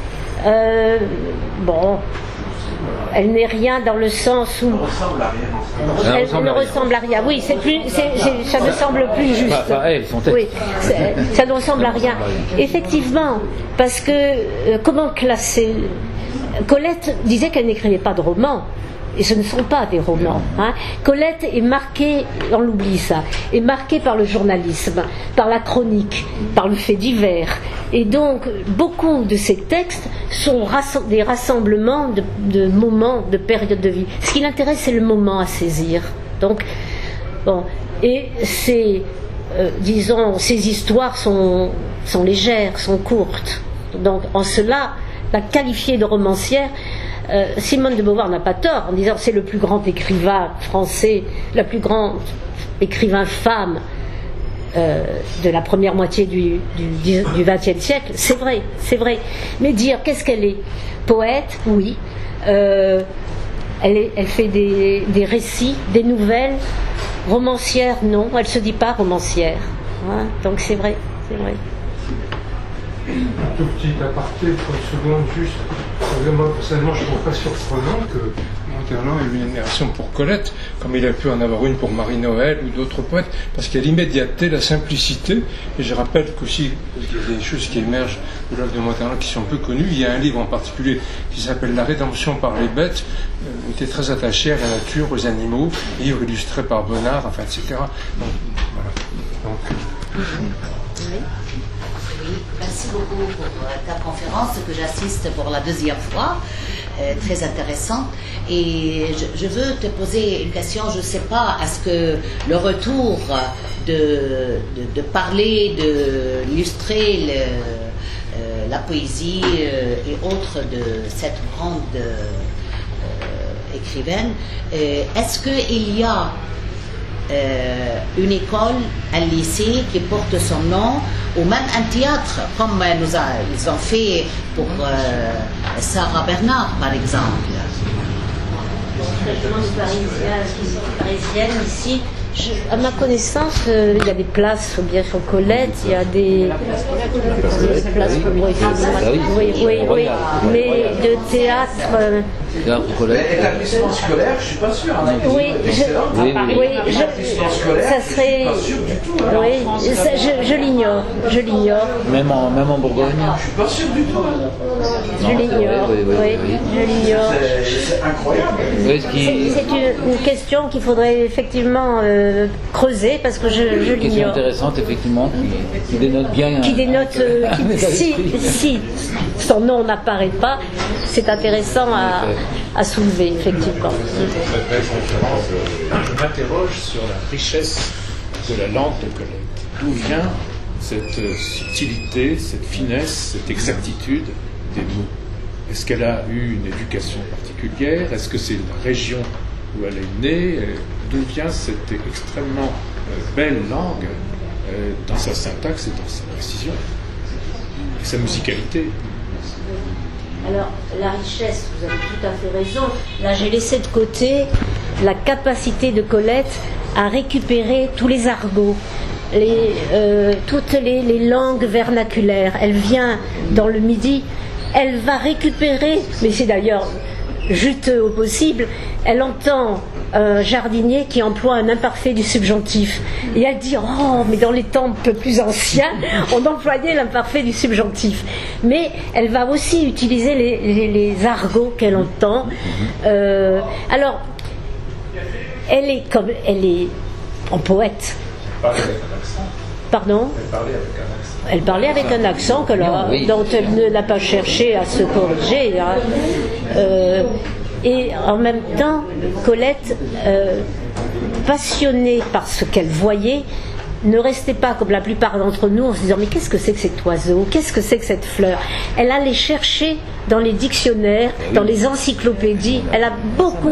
S2: elle n'est rien dans le sens où elle ne ressemble à rien. Oui, ça me semble plus juste. Oui, ça ne ressemble à rien. Effectivement, parce que comment classer? Colette disait qu'elle n'écrivait pas de romans. Et ce ne sont pas des romans. Hein. Colette est marquée, on l'oublie ça, est marquée par le journalisme, par la chronique, par le fait divers. Et donc, beaucoup de ces textes sont des rassemblements de moments, de périodes de vie. Ce qui l'intéresse, c'est le moment à saisir. Donc, bon, et ces histoires sont légères, sont courtes. Donc, en cela, la qualifier de romancière, Simone de Beauvoir n'a pas tort en disant c'est le plus grand écrivain français, la plus grande écrivain femme de la première moitié du XXe siècle. C'est vrai, c'est vrai. Mais dire qu'est-ce qu'elle est? Poète, oui. Elle fait des récits, des nouvelles. Romancière, non. Elle se dit pas romancière. Hein, donc c'est vrai, c'est vrai.
S6: Un tout petit aparté pour une seconde juste. Moi, personnellement, je ne trouve pas surprenant que Monterland ait eu une admiration pour Colette, comme il a pu en avoir une pour Marie-Noël ou d'autres poètes, parce qu'il y a l'immédiateté, la simplicité. Et je rappelle qu'aussi, il y a des choses qui émergent de l'œuvre de Monterland qui sont peu connues. Il y a un livre en particulier qui s'appelle La rédemption par les bêtes, où il était très attaché à la nature, aux animaux, livre illustré par Bonnard, enfin, etc. Donc, voilà. Donc,
S9: merci beaucoup pour ta conférence que j'assiste pour la deuxième fois, très intéressante. Et je veux te poser une question. Je ne sais pas, est-ce que le retour de parler, d'illustrer la poésie et autres de cette grande écrivaine, est-ce qu'il y a une école, un lycée qui porte son nom, ou même un théâtre, comme ils ont fait pour Sarah Bernard, par exemple.
S2: Parisienne ici. À ma connaissance, il y a des places bien sur Colette, il y a des places pour oui, mais de théâtre.
S7: Établissement scolaire, je suis pas sûr.
S2: Oui, ça serait. Oui, je l'ignore,
S1: Même en Bourgogne.
S7: Je suis pas sûr du tout.
S2: Je l'ignore, oui, je l'ignore.
S7: C'est incroyable.
S2: C'est une question qu'il faudrait effectivement creuser parce que je l'ignore.
S1: Une question intéressante, effectivement, qui dénote bien.
S2: Si son nom n'apparaît pas, c'est intéressant à soulever, effectivement.
S10: Je m'interroge sur la richesse de la langue de Colette. D'où vient cette subtilité, cette finesse, cette exactitude des mots? Est-ce qu'elle a eu une éducation particulière? Est-ce que c'est une région où elle est née? D'où vient cette extrêmement belle langue dans sa syntaxe et dans sa précision et sa musicalité?
S2: Alors, la richesse, vous avez tout à fait raison. Là, j'ai laissé de côté la capacité de Colette à récupérer tous les argots, toutes les langues vernaculaires. Elle vient dans le Midi, elle va récupérer, mais c'est d'ailleurs juteux au possible, elle entend un jardinier qui emploie un imparfait du subjonctif. Et elle dit, oh, mais dans les temps un peu plus anciens, on employait l'imparfait du subjonctif. Mais elle va aussi utiliser les argots qu'elle entend. Alors, elle est en poète. Pardon ? Elle parlait avec un accent dont elle ne l'a pas cherché à se corriger. Hein. Et en même temps, Colette, passionnée par ce qu'elle voyait, ne restait pas comme la plupart d'entre nous en se disant mais qu'est-ce que c'est que cet oiseau, qu'est-ce que c'est que cette fleur. Elle allait chercher dans les dictionnaires, dans les encyclopédies. Elle a beaucoup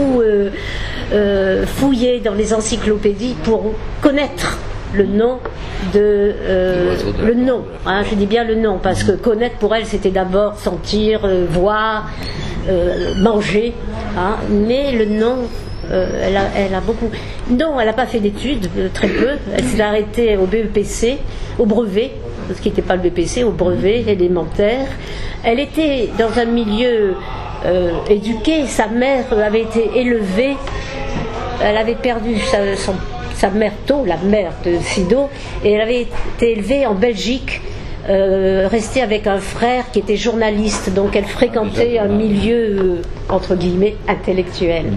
S2: fouillé dans les encyclopédies pour connaître le nom le nom, hein, je dis bien le nom, parce que connaître pour elle c'était d'abord sentir, voir, manger, hein, mais le nom, elle a beaucoup. Non, elle n'a pas fait d'études, très peu. Elle s'est arrêtée au BEPC, au brevet, ce qui n'était pas le BPC, au brevet élémentaire. Elle était dans un milieu éduqué. Sa mère avait été élevée. Elle avait perdu sa mère tôt, la mère de Sido, et elle avait été élevée en Belgique, restée avec un frère qui était journaliste, donc elle fréquentait un milieu, entre guillemets, intellectuel.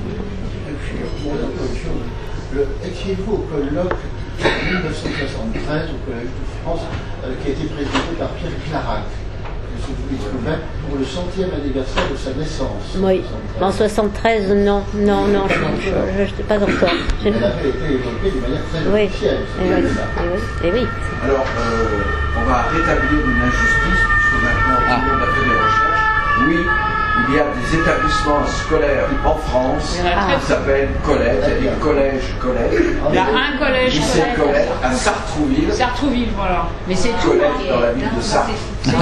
S8: Écrivez-vous au colloque en 1973 au Collège de France, qui a été présidé par Pierre Clarac, que vous trouvez pour le 100e anniversaire de sa naissance.
S2: Oui, en 73, non, je n'étais pas encore.
S8: Elle avait été évoquée de manière très officielle.
S2: Oui.
S7: Alors, on va rétablir une injustice, puisque maintenant tout le monde a fait des recherches. Oui, il y a des établissements scolaires en France qui s'appellent Colette, il y a des collèges Colette.
S5: Il y a un collège
S7: lycée Colette à Sartrouville.
S5: Sartrouville, voilà. Mais c'est tout.
S7: Colette dans la ville de Sartre.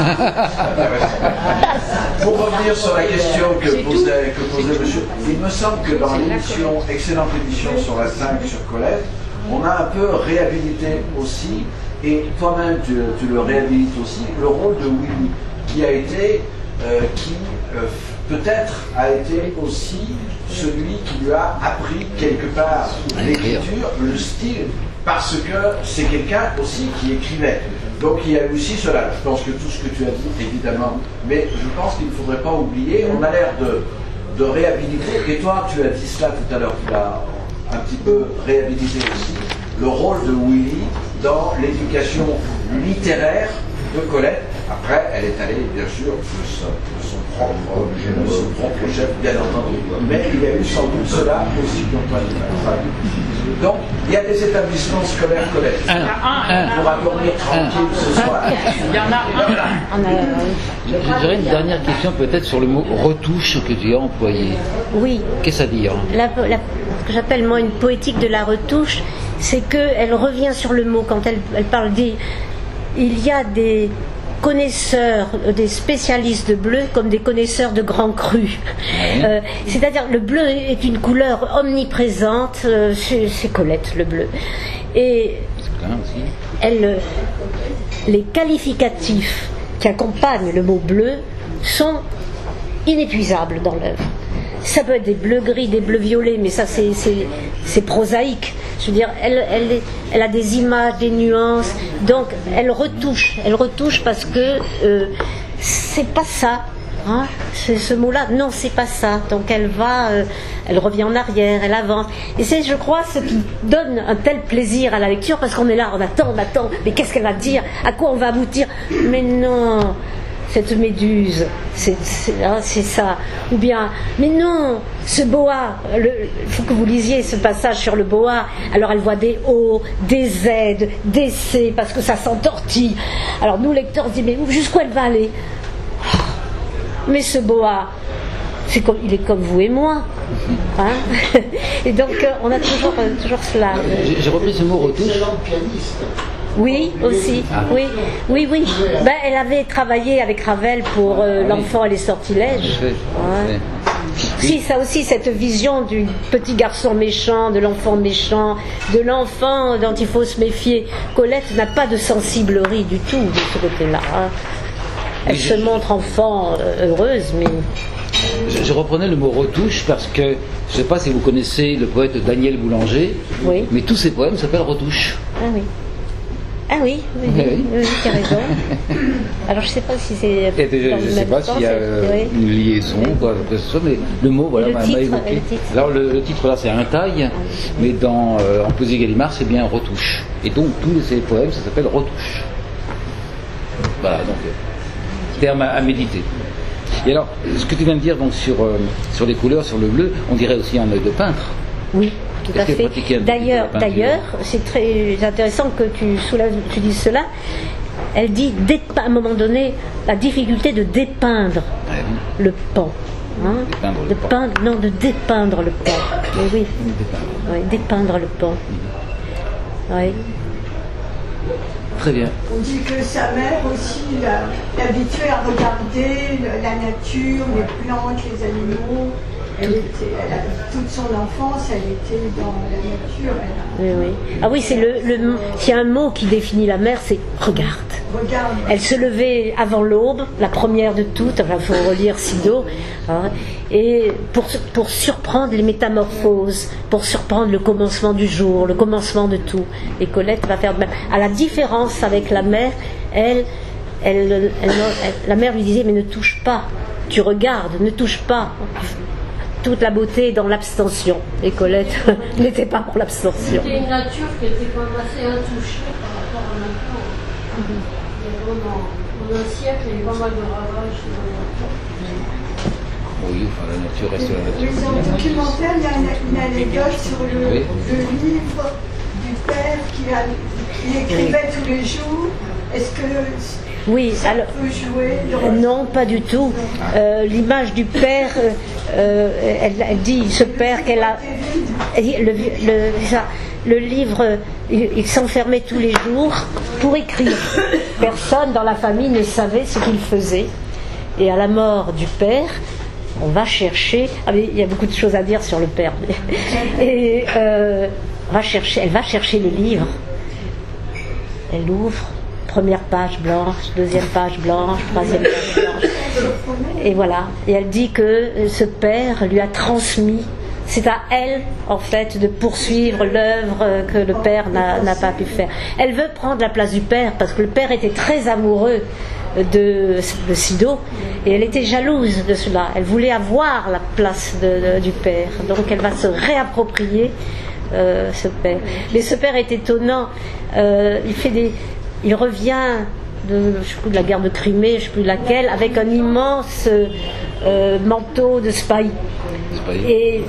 S7: Pour revenir sur la question que posait monsieur, il me semble que dans l'émission, excellente émission sur la 5 sur Colette, on a un peu réhabilité aussi, et toi-même tu le réhabilites aussi, le rôle de Willy, qui a été, peut-être a été aussi celui qui lui a appris quelque part l'écriture, le style, parce que c'est quelqu'un aussi qui écrivait. Donc il y a aussi cela. Je pense que tout ce que tu as dit, évidemment, mais je pense qu'il ne faudrait pas oublier, on a l'air de réhabiliter, et toi tu as dit cela tout à l'heure, tu l'as un petit peu réhabilité aussi, le rôle de Willy dans l'éducation littéraire de Colette. Après, elle est allée, bien sûr, de son propre chef, bien entendu. Mais il y a eu sans doute cela aussi pour toi. Donc, il y a des établissements scolaires Colette. Pour dormir tranquille ce soir.
S5: Il y en a un.
S1: J'aurais une dernière question peut-être sur le mot retouche que tu as employé.
S2: Oui.
S1: Qu'est-ce à dire?
S2: Ce que j'appelle moi une poétique de la retouche, c'est qu'elle revient sur le mot quand elle parle des... Il y a des connaisseurs, des spécialistes de bleu comme des connaisseurs de grands crus. C'est-à-dire le bleu est une couleur omniprésente, c'est Colette le bleu. Et les qualificatifs qui accompagnent le mot bleu sont inépuisables dans l'œuvre. Ça peut être des bleus gris, des bleus violets, mais ça c'est prosaïque. Je veux dire, elle a des images, des nuances, donc elle retouche parce que c'est pas ça. Hein, c'est ce mot-là, non, c'est pas ça. Donc elle revient en arrière, elle avance. Et c'est, je crois, ce qui donne un tel plaisir à la lecture, parce qu'on est là, on attend, mais qu'est-ce qu'elle va dire? À quoi on va aboutir? Mais non, cette méduse, c'est ça. Ou bien, mais non, ce boa, il faut que vous lisiez ce passage sur le boa. Alors elle voit des O, des Z, des C, parce que ça s'entortille. Alors nous, lecteurs, on se dit, mais jusqu'où elle va aller? Mais ce boa, il est comme vous et moi. Hein? Et donc, on a toujours cela.
S1: J'ai repris ce mot retouche.
S2: Oui, aussi. Oui. Ben, elle avait travaillé avec Ravel pour L'enfant et les sortilèges. Ouais. Si, ça aussi, cette vision du petit garçon méchant, de l'enfant méchant, de l'enfant dont il faut se méfier. Colette n'a pas de sensiblerie du tout de ce côté-là. Hein. Elle se montre enfant heureuse, mais...
S1: Je reprenais le mot retouche parce que, je ne sais pas si vous connaissez le poète Daniel Boulanger,
S2: oui.
S1: Mais tous ses poèmes s'appellent retouche.
S2: Ah oui, tu as raison. Alors je ne sais pas si c'est...
S1: Je ne sais pas s'il y a une liaison, quoi, mais le mot voilà, m'a évoqué. Alors le titre là c'est un taille, mais en poésie Gallimard c'est bien retouche. Et donc tous ces poèmes ça s'appelle retouche. Voilà, donc terme à méditer. Et alors, ce que tu viens de dire donc sur les couleurs, sur le bleu, on dirait aussi un œil de peintre.
S2: Oui, tout à fait. D'ailleurs, c'est très intéressant que tu dises cela. Elle dit à un moment donné la difficulté de dépeindre le pan. Hein, de dépeindre le pan. Oui, dépeindre le pan. Oui.
S1: Très bien.
S11: On dit que sa mère aussi l'habituait à regarder la nature, les plantes, les animaux. Toute son enfance, elle était dans la nature.
S2: Oui. Ah oui, s'il y a un mot qui définit la mère, c'est regarde. Elle se levait avant l'aube, la première de toutes, il faut relire Sido, hein, et pour surprendre les métamorphoses, pour surprendre le commencement du jour, le commencement de tout. Et Colette va faire de même. À la différence avec la mère, la mère lui disait, mais ne touche pas, tu regardes, ne touche pas. Toute la beauté est dans l'abstention. Et Colette n'était pas pour l'abstention.
S12: C'était une nature qui était quand même assez intouchée par rapport à maintenant. En un siècle, il y a eu pas mal de ravages sur la nature.
S1: Oui, enfin la nature reste la nature.
S11: Dans le documentaire, il y a une anecdote sur le livre du père qui écrivait tous les jours. Est-ce que
S2: Oui, alors, non, pas du tout. L'image du père, elle dit, ce père qu'elle a... Le livre, il s'enfermait tous les jours pour écrire. Personne dans la famille ne savait ce qu'il faisait. Et à la mort du père, on va chercher... Ah, mais il y a beaucoup de choses à dire sur le père. Et elle va chercher le livre. Elle ouvre, première page blanche, deuxième page blanche, troisième page blanche. Et voilà. Et elle dit que ce père lui a transmis. C'est à elle, en fait, de poursuivre l'œuvre que le père n'a pas pu faire. Elle veut prendre la place du père, parce que le père était très amoureux de Sido, et elle était jalouse de cela. Elle voulait avoir la place du père. Donc elle va se réapproprier ce père. Mais ce père est étonnant. Il revient je ne sais plus de la guerre de Crimée, je ne sais plus de laquelle, avec un immense manteau de Spahi. Et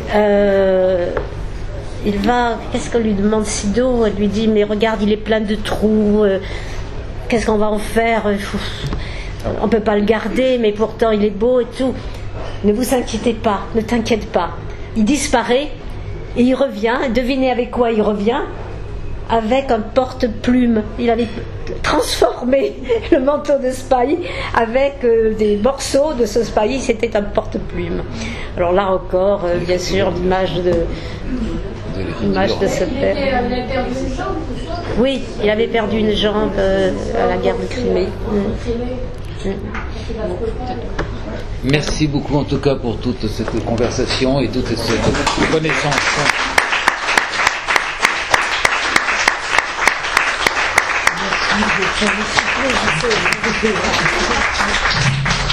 S2: il va, qu'est-ce qu'on lui demande Sido? Elle lui dit, mais regarde, il est plein de trous, qu'est-ce qu'on va en faire? On ne peut pas le garder, mais pourtant il est beau et tout. Ne vous inquiétez pas, ne t'inquiète pas. Il disparaît et il revient. Devinez avec quoi il revient? Avec un porte-plume. Il avait transformé le manteau de Spahi avec des morceaux de ce Spahi. C'était un porte-plume. Alors là encore, bien sûr, l'image de ce père.
S12: Il avait perdu une jambe, tout ça?
S2: Oui, il avait perdu une jambe à la guerre de Crimée.
S1: Merci beaucoup en tout cas pour toute cette conversation et toute cette connaissance. Merci.